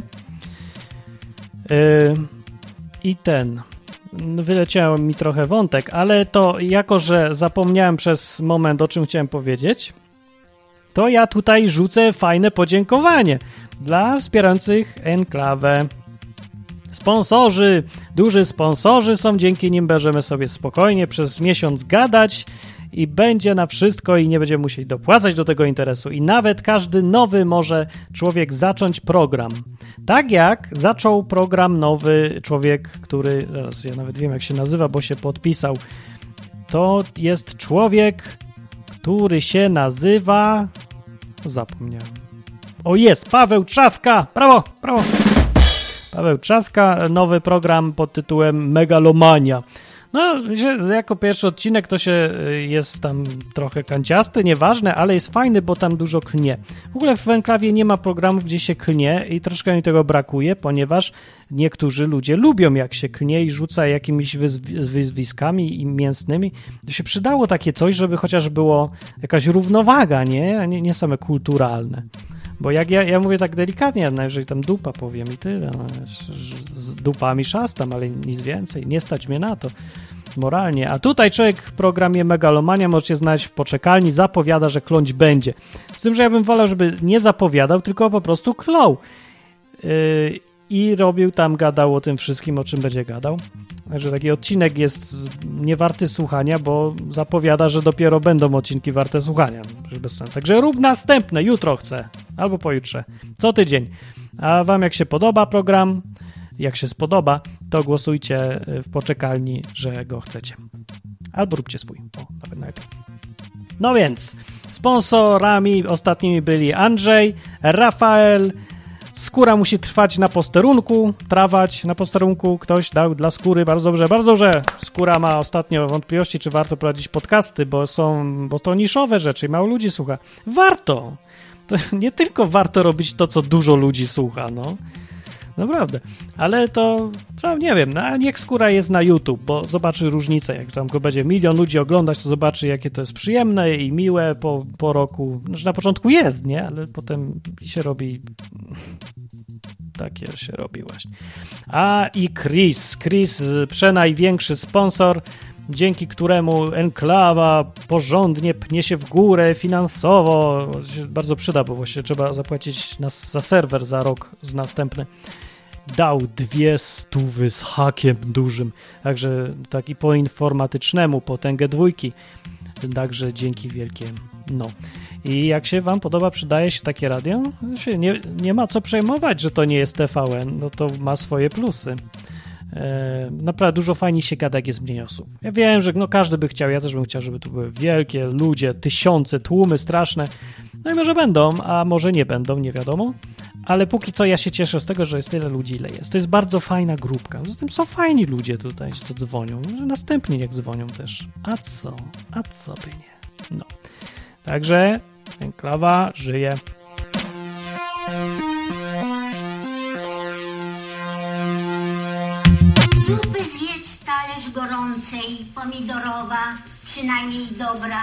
I wyleciał mi trochę wątek, ale to jako, że zapomniałem przez moment, o czym chciałem powiedzieć, to ja tutaj rzucę fajne podziękowanie dla wspierających Enklawę. Sponsorzy, duży sponsorzy są, dzięki nim będziemy sobie spokojnie przez miesiąc gadać i będzie na wszystko i nie będziemy musieli dopłacać do tego interesu. I nawet każdy nowy może człowiek zacząć program. Tak jak zaczął program nowy człowiek, który, zaraz ja nawet wiem jak się nazywa, bo się podpisał. To jest człowiek, który się nazywa... Zapomniałem. O jest, Paweł Trzaska! Brawo, brawo! Paweł Trzaska, nowy program pod tytułem Megalomania. No, jako pierwszy odcinek to się jest tam trochę kanciasty, nieważne, ale jest fajny, bo tam dużo klnie. W ogóle w Enklawie nie ma programów, gdzie się klnie i troszkę mi tego brakuje, ponieważ niektórzy ludzie lubią, jak się klnie i rzuca jakimiś wyzwiskami i mięsnymi. To się przydało takie coś, żeby chociaż było jakaś równowaga, nie same kulturalne. Bo jak ja mówię tak delikatnie, no jeżeli tam dupa powiem i tyle, no, z dupami szastam, ale nic więcej, nie stać mnie na to moralnie. A tutaj człowiek w programie Megalomania, możecie znaleźć w poczekalni, zapowiada, że kląć będzie. Z tym, że ja bym wolał, żeby nie zapowiadał, tylko po prostu klął. I robił tam, gadał o tym wszystkim, o czym będzie gadał. Także taki odcinek jest niewarty słuchania, bo zapowiada, że dopiero będą odcinki warte słuchania. Bez sensu. Także rób następne, jutro chcę, albo pojutrze, co tydzień. A wam jak się podoba program, jak się spodoba, to głosujcie w poczekalni, że go chcecie. Albo róbcie swój, nawet najlepiej. No więc, sponsorami ostatnimi byli Andrzej, Rafael. Skóra musi trwać na posterunku, trawać na posterunku. Ktoś dał dla skóry, bardzo dobrze, bardzo dobrze. Skóra ma ostatnio wątpliwości, czy warto prowadzić podcasty, bo to niszowe rzeczy i mało ludzi słucha. Warto! To nie tylko warto robić to, co dużo ludzi słucha, no. Naprawdę. Ale to, nie wiem, no, niech Skóra jest na YouTube, bo zobaczy różnicę. Jak tam go będzie 1 milion ludzi oglądać, to zobaczy, jakie to jest przyjemne i miłe po roku. Znaczy na początku jest, nie? Ale potem się robi... Takie się robi właśnie. A i Chris, przenajwiększy sponsor, dzięki któremu Enklawa porządnie pnie się w górę finansowo. Się bardzo przyda, bo właśnie trzeba zapłacić za serwer za rok następny. Dał 200 z hakiem dużym, także taki po informatycznemu, potęgę 2. Także dzięki wielkie. No. I jak się wam podoba, przydaje się takie radio, nie ma co przejmować, że to nie jest TVN, no to ma swoje plusy. Naprawdę dużo fajniej się gada, jak jest mniej osób. Ja wiem, że no każdy by chciał, ja też bym chciał, żeby tu były wielkie ludzie, tysiące, tłumy straszne. No i może będą, a może nie będą, nie wiadomo. Ale póki co ja się cieszę z tego, że jest tyle ludzi, ile jest. To jest bardzo fajna grupka. Poza tym są fajni ludzie tutaj, co dzwonią. Następnie jak dzwonią też. A co by nie? No. Także Enklawa żyje. Zupy zjedz talerz gorącej, pomidorowa, przynajmniej dobra.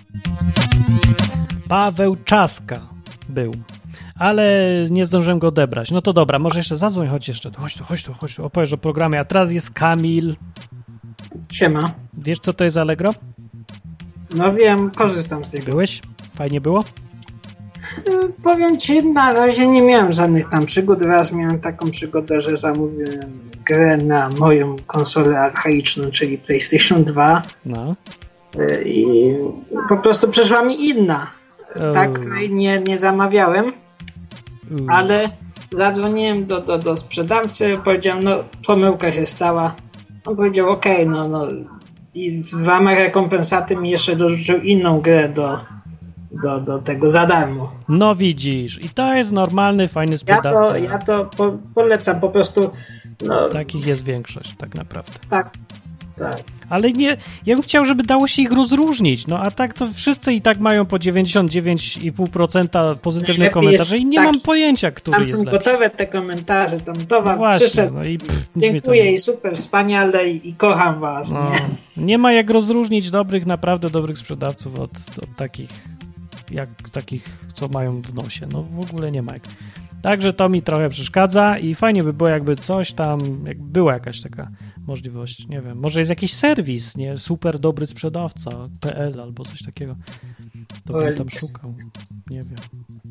Paweł Czaska był, ale nie zdążyłem go odebrać. No to dobra, może jeszcze zadzwoń, chodź tu, opowiesz o programie. A teraz jest Kamil. Siema. Wiesz, co to jest Allegro? No wiem, korzystam z tego. Byłeś? Fajnie było? Powiem ci, na razie nie miałem żadnych tam przygód. Raz miałem taką przygodę, że zamówiłem grę na moją konsolę archaiczną, czyli PlayStation 2. No. I po prostu przyszła mi inna. Tak, nie zamawiałem, ale zadzwoniłem do sprzedawcy, powiedziałem, no pomyłka się stała. On powiedział, okej, no i w ramach rekompensaty mi jeszcze dorzucił inną grę do tego za darmo. No widzisz, i to jest normalny, fajny sprzedawca. Ja to polecam po prostu. No, takich jest większość, tak naprawdę. Tak. Ale nie, ja bym chciał, żeby dało się ich rozróżnić, no a tak to wszyscy i tak mają po 99,5% pozytywnych komentarzy i nie mam pojęcia, który jest lepszy. Tam są gotowe te komentarze, tam towar przyszedł, no i dziękuję i super, wspaniale i kocham was. No, nie ma jak rozróżnić naprawdę dobrych sprzedawców od takich, co mają w nosie, no w ogóle nie ma jak. Także to mi trochę przeszkadza i fajnie by było, jakby coś tam, jakby była jakaś taka możliwość, nie wiem, może jest jakiś serwis, nie, super dobry sprzedawca.pl albo coś takiego, to bym tam szukał, nie wiem.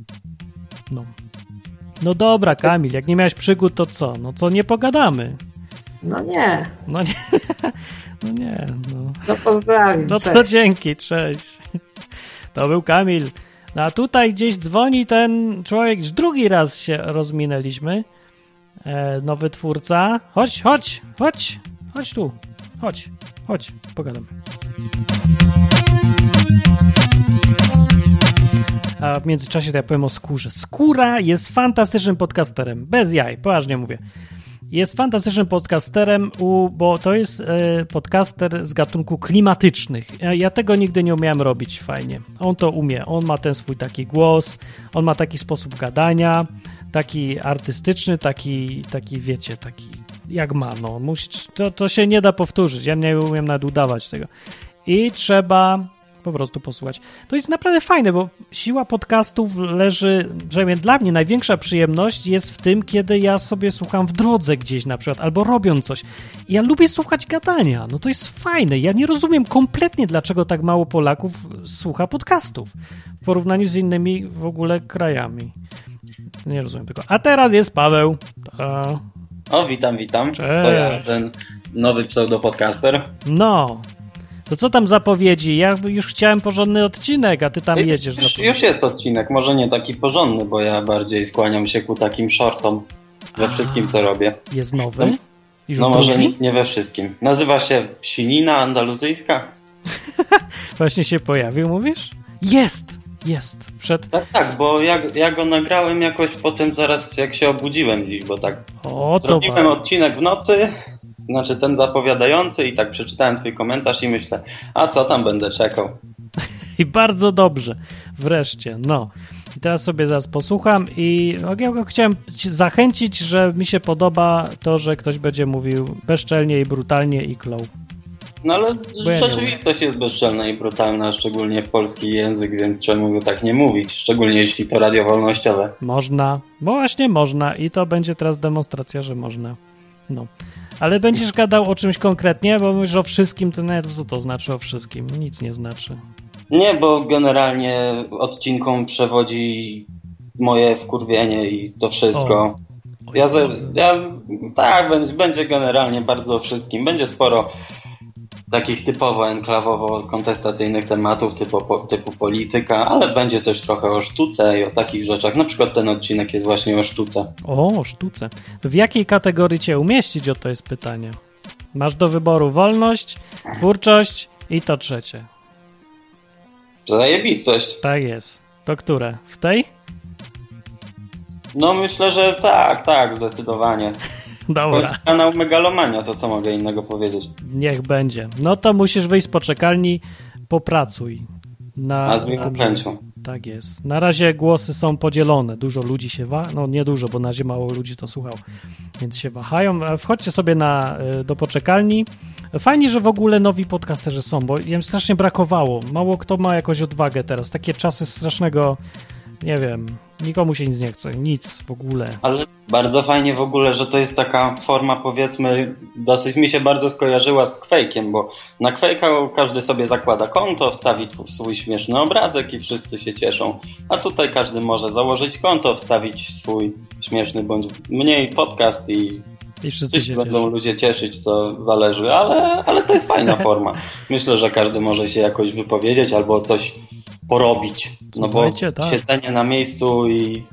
No dobra, Kamil, jak nie miałeś przygód, to co? No co, nie pogadamy? No nie. No nie. No pozdrawiam. No to dzięki, cześć. To był Kamil. No a tutaj gdzieś dzwoni ten człowiek, już drugi raz się rozminęliśmy. Nowy twórca. Chodź tu. Chodź, pogadamy. A w międzyczasie to ja powiem o Skórze. Skóra jest fantastycznym podcasterem. Bez jaj, poważnie mówię. Jest fantastycznym podcasterem, bo to jest podcaster z gatunku klimatycznych. Ja tego nigdy nie umiałem robić fajnie. On to umie. On ma ten swój taki głos, on ma taki sposób gadania, taki artystyczny, taki wiecie, taki jak ma. No. To się nie da powtórzyć. Ja nie umiem nawet udawać tego. I trzeba po prostu posłuchać. To jest naprawdę fajne, bo siła podcastów leży, przynajmniej dla mnie największa przyjemność jest w tym, kiedy ja sobie słucham w drodze gdzieś na przykład, albo robiąc coś. I ja lubię słuchać gadania, no to jest fajne. Ja nie rozumiem kompletnie, dlaczego tak mało Polaków słucha podcastów w porównaniu z innymi w ogóle krajami. Nie rozumiem tego. A teraz jest Paweł. O, witam. Cześć. To ja, ten nowy pseudopodcaster. No, to co tam zapowiedzi? Ja już chciałem porządny odcinek, a ty tam jedziesz. Już jest odcinek, może nie taki porządny, bo ja bardziej skłaniam się ku takim shortom we wszystkim, co robię. Jest nowy? No może nie we wszystkim. Nazywa się Psinina Andaluzyjska. Właśnie się pojawił, mówisz? Jest. Tak, bo ja go nagrałem jakoś potem zaraz jak się obudziłem, bo tak zrobiłem odcinek w nocy, znaczy ten zapowiadający i tak przeczytałem twój komentarz i myślę, a co tam będę czekał. I bardzo dobrze, wreszcie, no. I teraz sobie zaraz posłucham i ja chciałem zachęcić, że mi się podoba to, że ktoś będzie mówił bezczelnie i brutalnie i klął. No ale rzeczywistość jest bezczelna i brutalna, szczególnie polski język, więc czemu by tak nie mówić, szczególnie jeśli to radio wolnościowe. Można, bo właśnie można i to będzie teraz demonstracja, że można. No. Ale będziesz gadał o czymś konkretnie, bo mówisz o wszystkim, to co to znaczy o wszystkim? Nic nie znaczy. Nie, bo generalnie odcinkom przewodzi moje wkurwienie i to wszystko. Będzie generalnie bardzo o wszystkim. Będzie sporo takich typowo enklawowo kontestacyjnych tematów typu polityka, ale będzie też trochę o sztuce i o takich rzeczach. Na przykład ten odcinek jest właśnie o sztuce. O sztuce. W jakiej kategorii cię umieścić? To jest pytanie. Masz do wyboru wolność, twórczość i to trzecie. Zajebistość. Tak jest. To które? W tej? No myślę, że tak, zdecydowanie. Dobra. To kanał Megalomania, to co mogę innego powiedzieć? Niech będzie. No to musisz wyjść z poczekalni, popracuj. Z miłą chęcią. Tak jest. Na razie głosy są podzielone. Dużo ludzi się no nie dużo, bo na razie mało ludzi to słuchał, więc się wahają. Wchodźcie sobie do poczekalni. Fajnie, że w ogóle nowi podcasterzy są, bo im strasznie brakowało. Mało kto ma jakąś odwagę teraz. Takie czasy strasznego, nie wiem, nikomu się nic nie chce. Nic w ogóle. Ale bardzo fajnie w ogóle, że to jest taka forma, powiedzmy, dosyć mi się bardzo skojarzyła z Quake'iem, bo na Quake'a każdy sobie zakłada konto, wstawi swój śmieszny obrazek i wszyscy się cieszą. A tutaj każdy może założyć konto, wstawić swój śmieszny bądź mniej podcast i wszyscy się będą ludzie cieszyć, to zależy, ale to jest fajna forma. Myślę, że każdy może się jakoś wypowiedzieć albo coś porobić. No bo siedzenie na miejscu i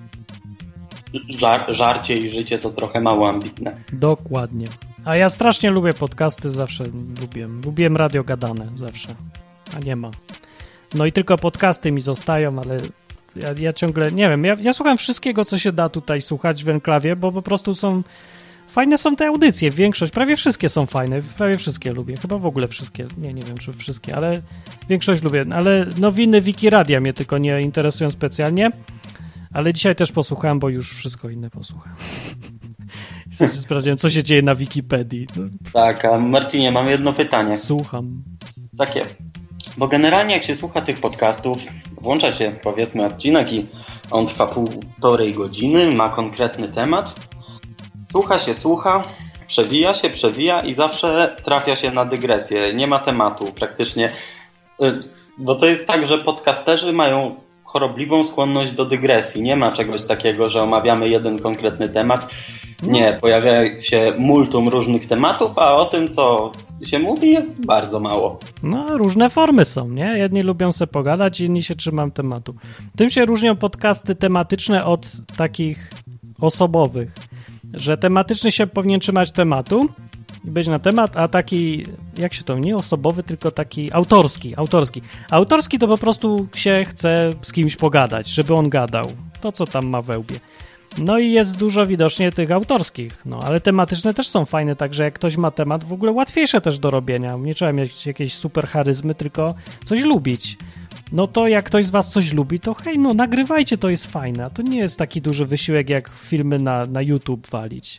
żarcie i życie to trochę mało ambitne. Dokładnie. A ja strasznie lubię podcasty, zawsze lubiłem radio gadane, zawsze. A nie ma. No i tylko podcasty mi zostają, ale ja ciągle, nie wiem, ja słucham wszystkiego, co się da tutaj słuchać w enklawie, bo po prostu fajne są te audycje, większość, prawie wszystkie są fajne, prawie wszystkie lubię, chyba w ogóle wszystkie, nie wiem czy wszystkie, ale większość lubię, ale nowiny Wikiradia mnie tylko nie interesują specjalnie, ale dzisiaj też posłuchałem, bo już wszystko inne posłuchałem. Sprawdziłem, co się dzieje na Wikipedii. No. Tak, a Marcinie, mam jedno pytanie. Słucham. Takie, bo generalnie jak się słucha tych podcastów, włącza się powiedzmy odcinek i on trwa 1,5 godziny, ma konkretny temat, słucha, przewija i zawsze trafia się na dygresję. Nie ma tematu praktycznie. Bo to jest tak, że podcasterzy mają chorobliwą skłonność do dygresji. Nie ma czegoś takiego, że omawiamy jeden konkretny temat. Nie, pojawia się multum różnych tematów, a o tym, co się mówi, jest bardzo mało. No, różne formy są, nie? Jedni lubią se pogadać, inni się trzymają tematu. Tym się różnią podcasty tematyczne od takich osobowych. Że tematyczny się powinien trzymać tematu i być na temat, a taki, jak się to, nie osobowy, tylko taki autorski. Autorski to po prostu się chce z kimś pogadać, żeby on gadał. To, co tam ma we łbie. No i jest dużo widocznie tych autorskich, no ale tematyczne też są fajne, także jak ktoś ma temat, w ogóle łatwiejsze też do robienia. Nie trzeba mieć jakiejś super charyzmy, tylko coś lubić. No to jak ktoś z was coś lubi, to hej, no nagrywajcie, to jest fajne. A to nie jest taki duży wysiłek, jak filmy na YouTube walić.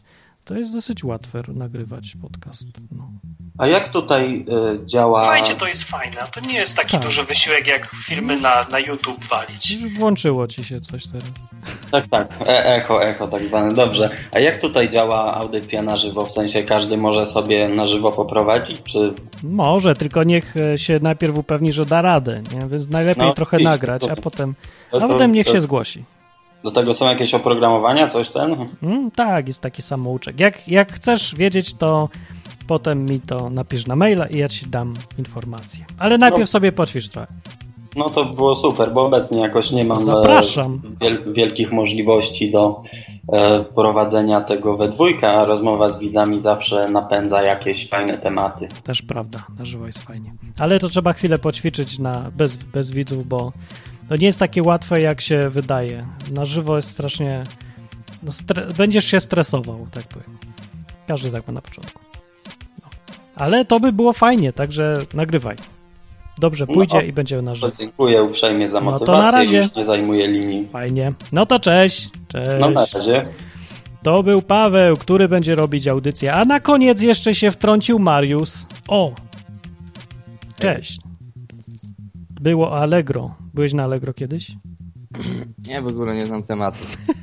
To jest dosyć łatwe nagrywać podcast. No. A jak tutaj działa... Słuchajcie, to jest fajne. To nie jest taki duży wysiłek, jak filmy na YouTube walić. Już włączyło ci się coś teraz. Tak. Echo tak zwane. Dobrze. A jak tutaj działa audycja na żywo? W sensie każdy może sobie na żywo poprowadzić, czy... Może, tylko niech się najpierw upewni, że da radę. Nie? Więc najlepiej trochę nagrać, a potem niech się zgłosi. Do tego są jakieś oprogramowania, coś ten? Tak, jest taki samouczek. Jak chcesz wiedzieć, to potem mi to napisz na maila i ja ci dam informacje. Ale najpierw sobie poćwicz trochę. No to było super, bo obecnie jakoś nie mam wielkich możliwości do prowadzenia tego we dwójkę, a rozmowa z widzami zawsze napędza jakieś fajne tematy. Też prawda, na żywo jest fajnie. Ale to trzeba chwilę poćwiczyć bez widzów, bo to nie jest takie łatwe, jak się wydaje. Na żywo jest strasznie... będziesz się stresował, tak powiem. Każdy tak ma na początku. No. Ale to by było fajnie, także nagrywaj. Dobrze pójdzie i będziemy na żywo. Dziękuję uprzejmie za motywację. No to na razie. Już nie zajmuję linii. Fajnie. No to cześć. No na razie. To był Paweł, który będzie robić audycję. A na koniec jeszcze się wtrącił Mariusz. O! Cześć. Było Allegro. Byłeś na Allegro kiedyś? Nie, w ogóle nie znam tematu.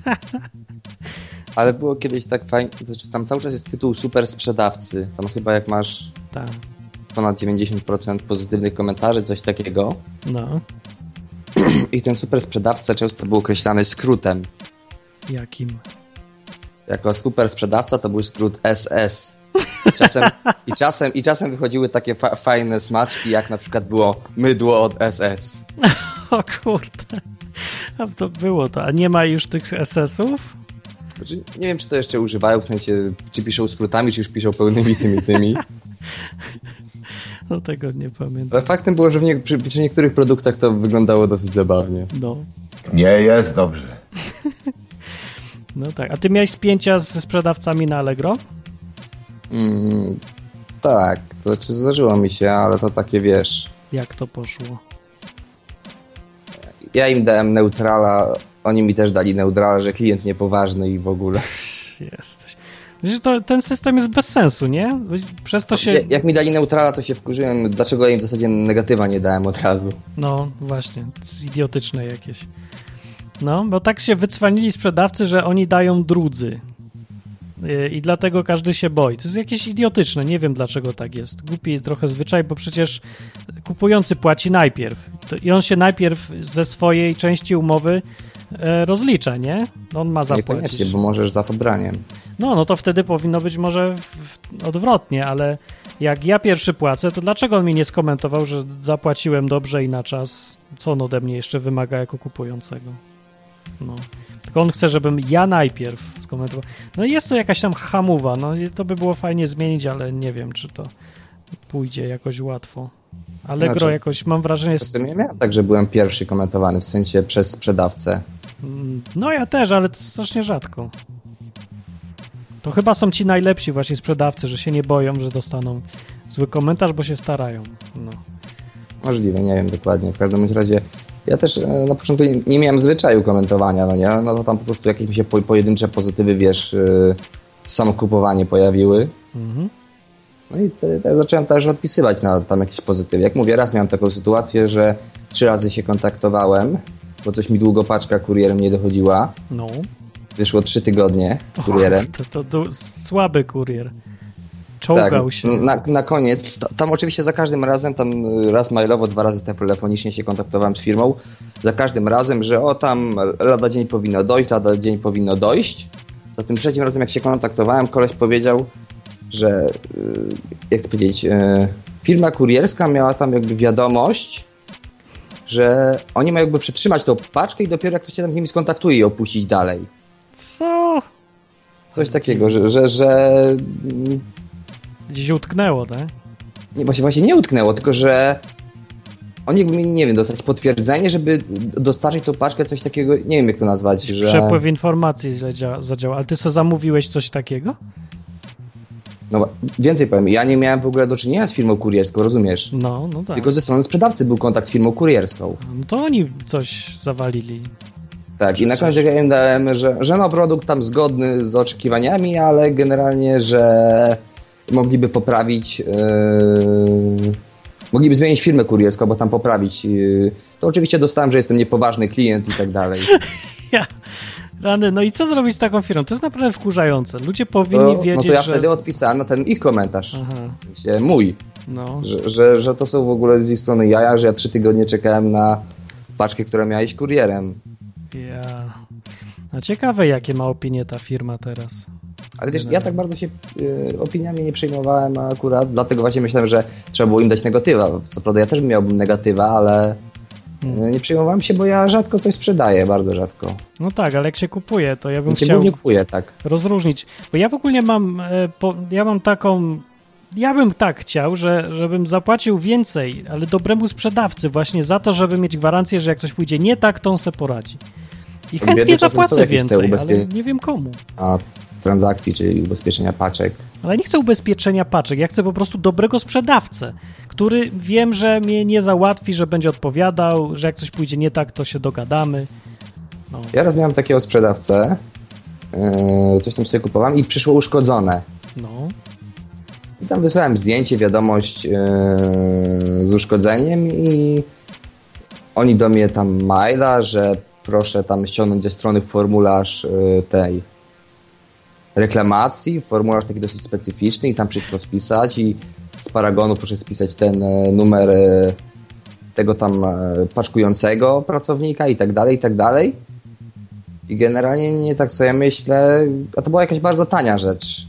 Ale było kiedyś tak fajnie, znaczy tam cały czas jest tytuł super sprzedawcy. Tam chyba jak masz ponad 90% pozytywnych komentarzy, coś takiego. No. I ten super sprzedawca często był określany skrótem. Jakim? Jako super sprzedawca to był skrót SS. Czasem wychodziły takie fajne smaczki, jak na przykład było mydło od SS. O kurde. A to było to. A nie ma już tych SS-ów? Znaczy, nie wiem, czy to jeszcze używają, w sensie, czy piszą skrótami, czy już piszą pełnymi tymi. No tego nie pamiętam. Ale faktem było, że przy niektórych produktach to wyglądało dosyć zabawnie. No. Nie jest dobrze. No tak. A ty miałeś spięcia ze sprzedawcami na Allegro? Tak. To znaczy zdarzyło mi się, ale to takie, wiesz... Jak to poszło? Ja im dałem neutrala, oni mi też dali neutrala, że klient niepoważny i w ogóle. Jesteś. Wiesz, ten system jest bez sensu, nie? Przez to się... Jak mi dali neutrala, to się wkurzyłem, dlaczego ja im w zasadzie negatywa nie dałem od razu. No, właśnie. To jest idiotyczne jakieś. No, bo tak się wycwanili sprzedawcy, że oni dają drudzy. I dlatego każdy się boi. To jest jakieś idiotyczne. Nie wiem, dlaczego tak jest. Głupi jest trochę zwyczaj, bo przecież kupujący płaci najpierw. I on się najpierw ze swojej części umowy rozlicza, nie? On ma zapłacić. Niekoniecznie, bo możesz za pobraniem. No to wtedy powinno być może odwrotnie, ale jak ja pierwszy płacę, to dlaczego on mi nie skomentował, że zapłaciłem dobrze i na czas? Co on ode mnie jeszcze wymaga jako kupującego? No. Tylko on chce, żebym ja najpierw skomentował. No jest to jakaś tam hamuwa, no to by było fajnie zmienić, ale nie wiem, czy to pójdzie jakoś łatwo. Allegro jakoś, mam wrażenie... Ja miałem tak, że byłem pierwszy komentowany, w sensie przez sprzedawcę. No ja też, ale to strasznie rzadko. To chyba są ci najlepsi właśnie sprzedawcy, że się nie boją, że dostaną zły komentarz, bo się starają. No. Możliwe, nie wiem dokładnie. W każdym razie ja też na początku nie miałem zwyczaju komentowania, no nie? No to tam po prostu jakieś mi się pojedyncze pozytywy, wiesz, samo kupowanie pojawiły. Mhm. No i zacząłem też odpisywać na tam jakieś pozytywy. Jak mówię, raz miałem taką sytuację, że 3 razy się kontaktowałem, bo coś mi długo paczka kurierem nie dochodziła. No. Wyszło 3 tygodnie kurierem. To słaby kurier. Czołgał się. Na koniec, tam oczywiście za każdym razem, tam raz mailowo, 2 razy telefonicznie się kontaktowałem z firmą. Za każdym razem, że tam lada dzień powinno dojść. Za tym 3. razem, jak się kontaktowałem, koleś powiedział, że jak to powiedzieć, firma kurierska miała tam jakby wiadomość, że oni mają jakby przytrzymać tą paczkę i dopiero jak ktoś się tam z nimi skontaktuje i opuścić dalej. Co? Coś takiego, że gdzieś utknęło, tak? Nie, właśnie nie utknęło, tylko że oni jakby mieli, nie wiem, dostać potwierdzenie, żeby dostarczyć tą paczkę, coś takiego, nie wiem jak to nazwać, że... Przepływ informacji zadziałał. Ale ty co, zamówiłeś coś takiego? No więcej powiem, ja nie miałem w ogóle do czynienia z firmą kurierską, rozumiesz? No tak. Tylko ze strony sprzedawcy był kontakt z firmą kurierską. No to oni coś zawalili. Tak, i na końcu ja im dałem, że no produkt tam zgodny z oczekiwaniami, ale generalnie, że mogliby poprawić, mogliby zmienić firmę kurierską, bo tam poprawić. To oczywiście dostałem, że jestem niepoważny klient i tak dalej. Rany, no i co zrobić z taką firmą? To jest naprawdę wkurzające. Ludzie powinni wiedzieć, że... No to ja że... wtedy odpisałem na ten ich komentarz. Aha. W sensie mój. No. Że to są w ogóle z ich strony jaja, że ja 3 tygodnie czekałem na paczkę, która miała iść kurierem. No ciekawe, jakie ma opinie ta firma teraz. Ale wiesz, ja tak bardzo się opiniami nie przejmowałem akurat, dlatego właśnie myślałem, że trzeba było im dać negatywa. Co prawda ja też miałbym negatywa, ale nie przejmowałem się, bo ja rzadko coś sprzedaję, bardzo rzadko. No tak, ale jak się kupuje, to ja bym chciał głównie kupuję, tak. rozróżnić. Bo ja w ogóle mam, ja mam taką... Ja bym tak chciał, żebym zapłacił więcej, ale dobremu sprzedawcy właśnie za to, żeby mieć gwarancję, że jak coś pójdzie nie tak, to on se poradzi. I chętnie zapłacę więcej, ale nie wiem komu. A transakcji, czyli ubezpieczenia paczek. Ale nie chcę ubezpieczenia paczek, ja chcę po prostu dobrego sprzedawcę, który wiem, że mnie nie załatwi, że będzie odpowiadał, że jak coś pójdzie nie tak, to się dogadamy. No. Ja raz miałem takiego sprzedawcę, coś tam sobie kupowałem i przyszło uszkodzone. No. I tam wysłałem zdjęcie, wiadomość z uszkodzeniem i oni do mnie tam maila, że proszę tam ściągnąć ze strony formularz tej reklamacji, formularz taki dosyć specyficzny i tam wszystko spisać i z paragonu proszę spisać ten numer tego tam paczkującego pracownika i tak dalej, i tak dalej. I generalnie nie tak sobie myślę, a to była jakaś bardzo tania rzecz.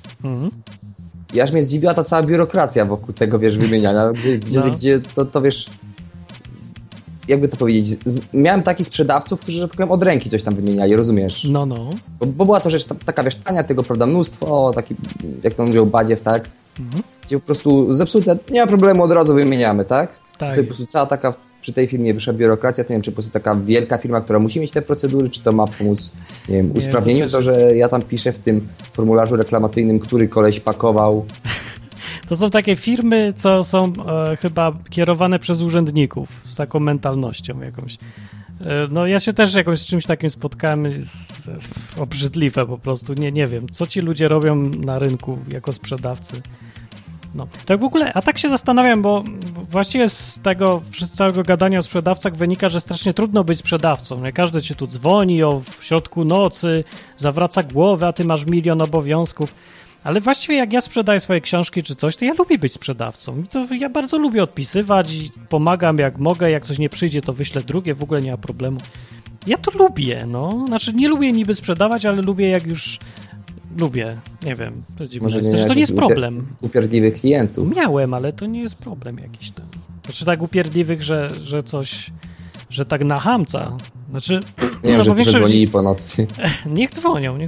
I aż mnie zdziwiła ta cała biurokracja wokół tego, wiesz, wymieniania, gdzie to wiesz, jakby to powiedzieć, miałem takich sprzedawców, którzy, że tak powiem, od ręki coś tam wymieniali, rozumiesz? No. Bo była to rzecz taka, wiesz, tania, tego, prawda, mnóstwo, taki, jak to mówią, badziew, tak? Gdzie po prostu zepsute, nie ma problemu, od razu wymieniamy, tak? Tak. To po prostu cała taka, przy tej firmie wyższa biurokracja, to nie wiem, czy po prostu taka wielka firma, która musi mieć te procedury, czy to ma pomóc, nie wiem, usprawnieniu to, że ja tam piszę w tym formularzu reklamacyjnym, który koleś pakował. To są takie firmy, co są chyba kierowane przez urzędników z taką mentalnością jakąś. No ja się też jakoś z czymś takim spotkałem, obrzydliwe po prostu, nie wiem, co ci ludzie robią na rynku jako sprzedawcy. No, tak w ogóle, a tak się zastanawiam, bo właściwie z tego całego gadania o sprzedawcach wynika, że strasznie trudno być sprzedawcą. Nie? Każdy ci tu dzwoni w środku nocy, zawraca głowę, a ty masz milion obowiązków. Ale właściwie jak ja sprzedaję swoje książki czy coś, to ja lubię być sprzedawcą. I to ja bardzo lubię odpisywać i pomagam jak mogę. Jak coś nie przyjdzie, to wyślę drugie, w ogóle nie ma problemu. Ja to lubię, no. Znaczy nie lubię niby sprzedawać, ale lubię jak już... Lubię, nie wiem. To jest dziwne. To nie jest problem. Upierdliwych klientów. Miałem, ale to nie jest problem jakiś tam. Znaczy tak upierdliwych, że coś... Że tak na chamca. Znaczy... Nie wiem, że dzwonili po nocy. Niech dzwonią.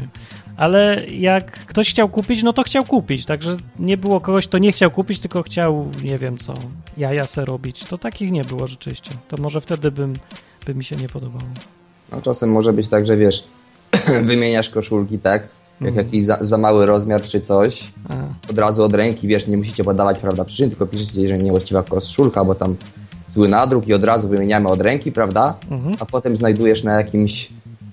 Ale jak ktoś chciał kupić, no to chciał kupić. Także nie było kogoś, kto nie chciał kupić, tylko chciał, nie wiem co, jaja se robić. To takich nie było rzeczywiście. To może wtedy by mi się nie podobało. No czasem może być tak, że wiesz, wymieniasz koszulki, tak? Jak jakiś za mały rozmiar czy coś. Od razu od ręki, wiesz, nie musicie podawać, prawda, przyczyn, tylko piszecie, że niewłaściwa koszulka, bo tam zły nadruk i od razu wymieniamy od ręki, prawda? A potem znajdujesz na jakimś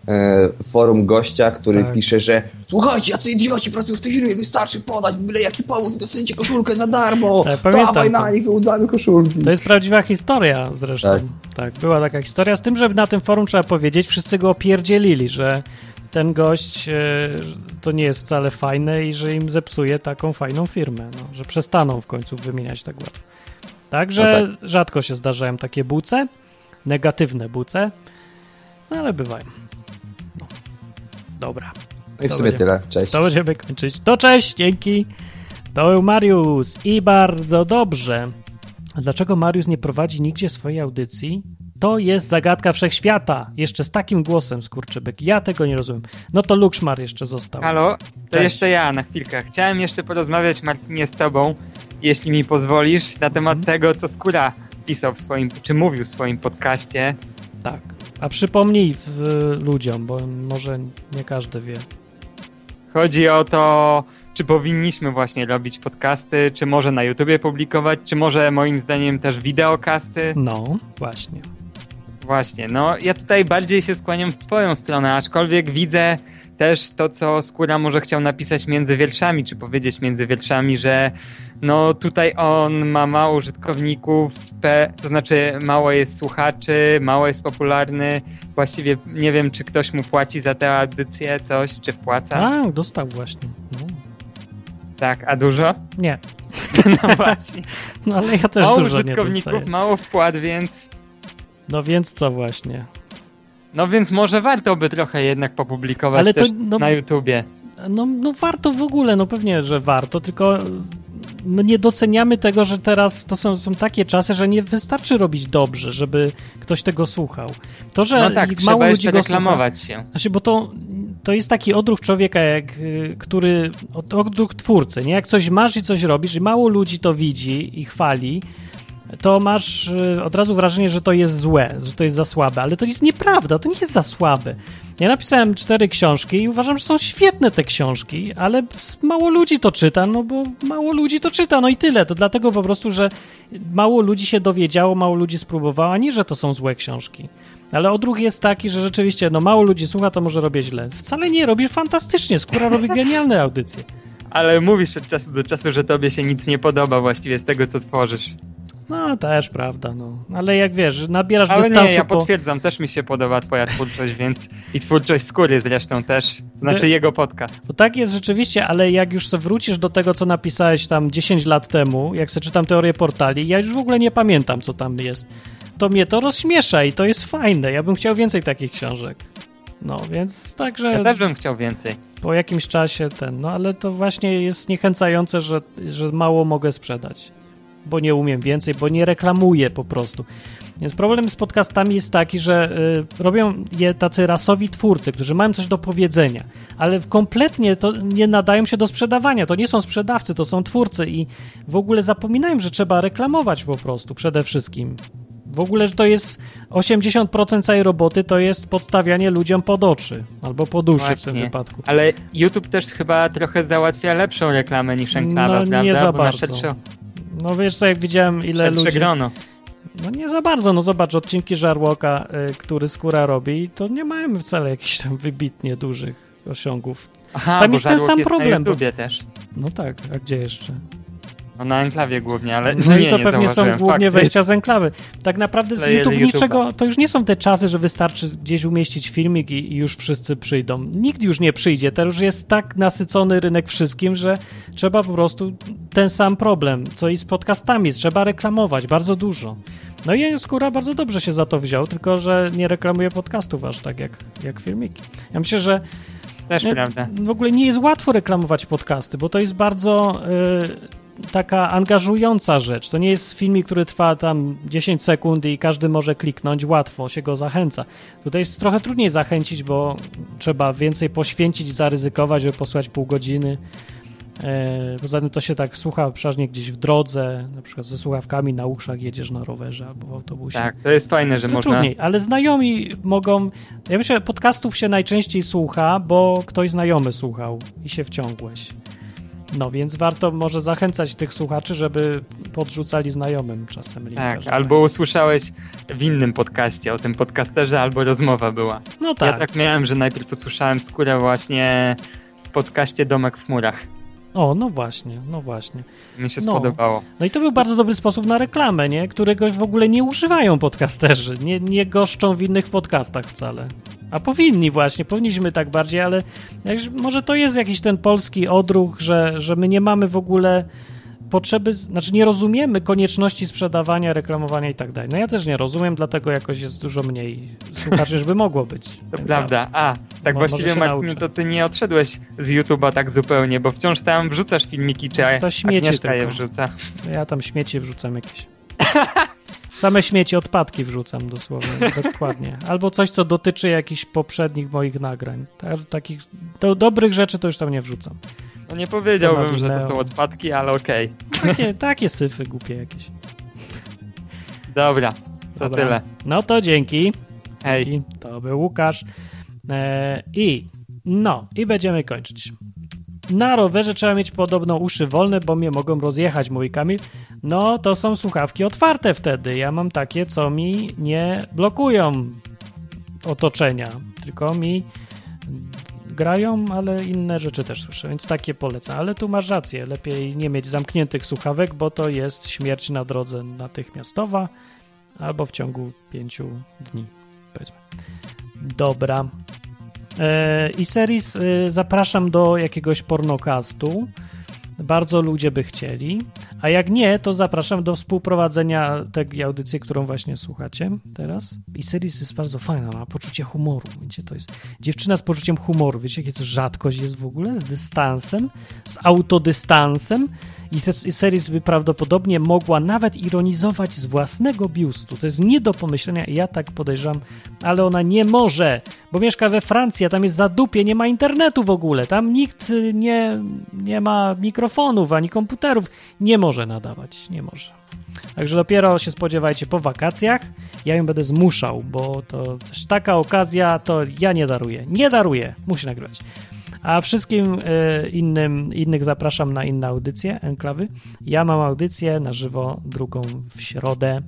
forum gościa, który pisze, że słuchajcie, jacy idioci pracują w tej firmie, wystarczy podać byle jaki powód, dostaniecie koszulkę za darmo, dawaj na nich, wyłudzamy koszulki. To jest prawdziwa historia zresztą. Tak, była taka historia, z tym, że na tym forum trzeba powiedzieć, wszyscy go opierdzielili, że ten gość to nie jest wcale fajne i że im zepsuje taką fajną firmę, no, że przestaną w końcu wymieniać tak łatwo. Także rzadko się zdarzają takie buce, negatywne buce, no ale bywają. No. Dobra. No i w sumie tyle. Cześć. To będziemy kończyć. To cześć, dzięki. To był Mariusz i bardzo dobrze. A dlaczego Mariusz nie prowadzi nigdzie swojej audycji? To jest zagadka wszechświata. Jeszcze z takim głosem, skurczybyk. Ja tego nie rozumiem. No to Lukszmar jeszcze został. Halo? To jeszcze ja na chwilkę. Chciałem jeszcze porozmawiać, Martinie, z tobą, jeśli mi pozwolisz, na temat tego, co Skóra pisał w swoim, czy mówił w swoim podcaście. Tak. A przypomnij ludziom, bo może nie każdy wie. Chodzi o to, czy powinniśmy właśnie robić podcasty, czy może na YouTubie publikować, czy może moim zdaniem też wideokasty. No, właśnie. Właśnie, no ja tutaj bardziej się skłaniam w twoją stronę, aczkolwiek widzę też to, co Skóra może chciał napisać między wierszami, czy powiedzieć między wierszami, że no tutaj on ma mało użytkowników, to znaczy mało jest słuchaczy, mało jest popularny, właściwie nie wiem, czy ktoś mu płaci za tę audycję coś, czy wpłaca. Tak, dostał właśnie. No. Tak, a dużo? Nie. No właśnie. No ale ja też mało dużo nie użytkowników, dostaję. mało wpłat, więc... No więc co właśnie? No więc może warto by trochę jednak popublikować ale to, też na YouTubie. No warto w ogóle, no pewnie, że warto, tylko my nie doceniamy tego, że teraz to są takie czasy, że nie wystarczy robić dobrze, żeby ktoś tego słuchał. To, że no tak, mało trzeba ludzi go reklamować słucha, się. Znaczy, bo to jest taki odruch człowieka, odruch twórcy, nie? Jak coś masz i coś robisz i mało ludzi to widzi i chwali, to masz od razu wrażenie, że to jest złe, że to jest za słabe, ale to jest nieprawda, to nie jest za słabe. Ja napisałem 4 książki i uważam, że są świetne te książki, ale mało ludzi to czyta, no bo mało ludzi to czyta, no i tyle. To dlatego po prostu, że mało ludzi się dowiedziało, mało ludzi spróbowało, a nie, że to są złe książki. Ale odruch jest taki, że rzeczywiście, no mało ludzi słucha, to może robię źle. Wcale nie, robisz fantastycznie, Skóra robi genialne audycje. Ale mówisz od czasu do czasu, że tobie się nic nie podoba właściwie z tego, co tworzysz. No, też prawda, no. Ale jak wiesz, nabierasz ale dystansu. Nie, ja potwierdzam, też mi się podoba twoja twórczość, więc i twórczość Skóry zresztą też, znaczy jego podcast. To tak jest rzeczywiście, ale jak już sobie wrócisz do tego, co napisałeś tam 10 lat temu, jak sobie czytam teorię portali, ja już w ogóle nie pamiętam, co tam jest. To mnie to rozśmiesza i to jest fajne. Ja bym chciał więcej takich książek. No, więc także... Ja też bym chciał więcej. Po jakimś czasie no ale to właśnie jest zniechęcające, że mało mogę sprzedać. Bo nie umiem więcej, bo nie reklamuję po prostu. Więc problem z podcastami jest taki, że robią je tacy rasowi twórcy, którzy mają coś do powiedzenia, ale kompletnie to nie nadają się do sprzedawania. To nie są sprzedawcy, to są twórcy i w ogóle zapominają, że trzeba reklamować po prostu przede wszystkim. W ogóle, że to jest 80% całej roboty, to jest podstawianie ludziom pod oczy albo pod uszy. Właśnie. W tym wypadku. Ale YouTube też chyba trochę załatwia lepszą reklamę niż enklawa, prawda? Nie za bardzo. No wiesz co, jak widziałem ile ludzi... grono. No nie za bardzo, no zobacz, odcinki Żarłoka, który Skóra robi, to nie mają wcale jakichś tam wybitnie dużych osiągów. Aha, tam jest ten sam jest problem. Na YouTubie też. No tak, a gdzie jeszcze? No na enklawie głównie, ale no nie, i to pewnie są głównie wejścia z enklawy. Tak naprawdę z YouTube niczego, to już nie są te czasy, że wystarczy gdzieś umieścić filmik i już wszyscy przyjdą. Nikt już nie przyjdzie, teraz już jest tak nasycony rynek wszystkim, że trzeba po prostu ten sam problem, co i z podcastami, trzeba reklamować bardzo dużo. No i Skóra bardzo dobrze się za to wziął, tylko że nie reklamuje podcastów aż tak jak filmiki. Ja myślę, że też prawda. W ogóle nie jest łatwo reklamować podcasty, bo to jest bardzo... taka angażująca rzecz. To nie jest filmik, który trwa tam 10 sekund i każdy może kliknąć, łatwo się go zachęca. Tutaj jest trochę trudniej zachęcić, bo trzeba więcej poświęcić, zaryzykować, żeby posłuchać pół godziny. Poza tym to się tak słucha przeważnie gdzieś w drodze, na przykład ze słuchawkami na uszach jedziesz na rowerze albo w autobusie. Tak, to jest fajne, że można... trudniej, ale znajomi mogą... Ja myślę, podcastów się najczęściej słucha, bo ktoś znajomy słuchał i się wciągłeś. No więc warto może zachęcać tych słuchaczy, żeby podrzucali znajomym czasem linka. Tak, albo usłyszałeś w innym podcaście o tym podcasterze, albo rozmowa była. No tak. Ja tak miałem, że najpierw usłyszałem Skórę właśnie w podcaście Domek w chmurach. O, no właśnie. Mi się spodobało. No i to był bardzo dobry sposób na reklamę, nie? Którego w ogóle nie używają podcasterzy. Nie goszczą w innych podcastach wcale. A powinniśmy tak bardziej, ale może to jest jakiś ten polski odruch, że my nie mamy w ogóle potrzeby, znaczy nie rozumiemy konieczności sprzedawania, reklamowania i tak dalej. No ja też nie rozumiem, dlatego jakoś jest dużo mniej słuchaczy, żeby mogło być. To prawda. Tak właściwie, Martin, to ty nie odszedłeś z YouTube'a tak zupełnie, bo wciąż tam wrzucasz filmiki, czy to śmieci Agnieszka je wrzuca. Ja tam śmieci wrzucam jakieś. Same śmieci, odpadki wrzucam dosłownie, dokładnie. Albo coś, co dotyczy jakichś poprzednich moich nagrań. Takich dobrych rzeczy to już tam nie wrzucam. No nie powiedziałbym, że to są odpadki, ale okej. Takie syfy głupie jakieś. Dobra, to tyle. No to dzięki. Hej. To był Łukasz. I będziemy kończyć. na rowerze trzeba mieć podobno uszy wolne, bo mnie mogą rozjechać, mówi Kamil. No, to są słuchawki otwarte wtedy. Ja mam takie, co mi nie blokują otoczenia, tylko mi grają, ale inne rzeczy też słyszę, więc takie polecam. Ale tu masz rację, lepiej nie mieć zamkniętych słuchawek, bo to jest śmierć na drodze natychmiastowa albo w ciągu 5 dni, powiedzmy. Dobra. I series zapraszam do jakiegoś pornocastu. Bardzo ludzie by chcieli. A jak nie, to zapraszam do współprowadzenia tej audycji, którą właśnie słuchacie teraz. I series jest bardzo fajna, ma poczucie humoru. Wiecie, to jest dziewczyna z poczuciem humoru. Wiecie, jakie to rzadkość jest w ogóle? Z dystansem, z autodystansem. I series by prawdopodobnie mogła nawet ironizować z własnego biustu. To jest nie do pomyślenia i ja tak podejrzewam, ale ona nie może, bo mieszka we Francji, a tam jest zadupie, nie ma internetu w ogóle. Tam nikt nie ma mikrofonów ani komputerów. Nie może nadawać, nie może. Także dopiero się spodziewajcie po wakacjach. Ja ją będę zmuszał, bo to też taka okazja, to ja nie daruję. Nie daruję, musi nagrywać. A wszystkim innych zapraszam na inne audycje, enklawy. Ja mam audycję na żywo, drugą w środę,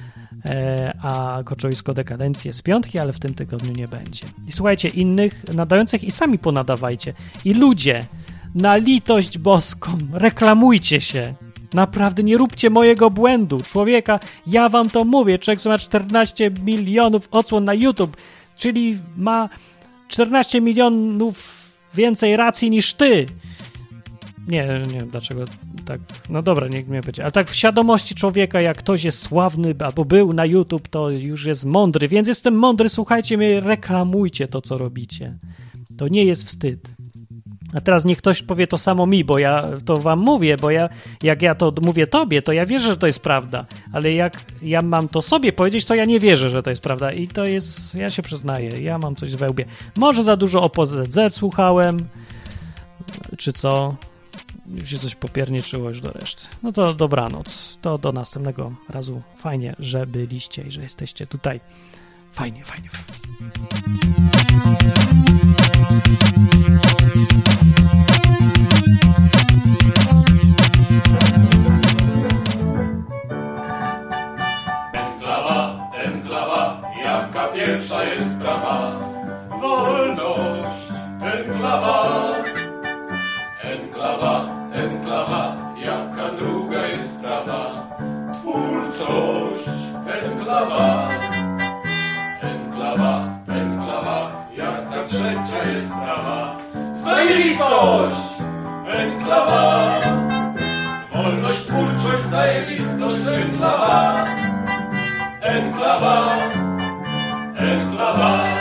a Koczowisko Dekadencji jest w piątki, ale w tym tygodniu nie będzie. I słuchajcie innych nadających i sami ponadawajcie. I ludzie, na litość boską, reklamujcie się. Naprawdę nie róbcie mojego błędu. Człowieka, ja wam to mówię, człowiek, co ma 14 milionów odsłon na YouTube, czyli ma 14 milionów więcej racji niż ty. Nie wiem dlaczego tak. No dobra, niech mnie będzie. Ale tak w świadomości człowieka, jak ktoś jest sławny albo był na YouTube, to już jest mądry. Więc jestem mądry, słuchajcie mnie, reklamujcie to, co robicie. To nie jest wstyd. A teraz niech ktoś powie to samo mi, bo ja to wam mówię, bo jak ja to mówię tobie, to ja wierzę, że to jest prawda. Ale jak ja mam to sobie powiedzieć, to ja nie wierzę, że to jest prawda. I to jest, ja się przyznaję, ja mam coś we łbie. Może za dużo OPZZ słuchałem, czy co? Już się coś popierniczyło już do reszty. No to dobranoc. To do następnego razu. Fajnie, że byliście i że jesteście tutaj. Fajnie. Enklawa, jaka pierwsza jest sprawa? Wolność, enklawa, jaka druga jest sprawa? Twórczość, enklawa, jaka trzecia jest sprawa? Zajebistość, enklawa, wolność, twórczość, zajebistość, enklawa. Enklawa.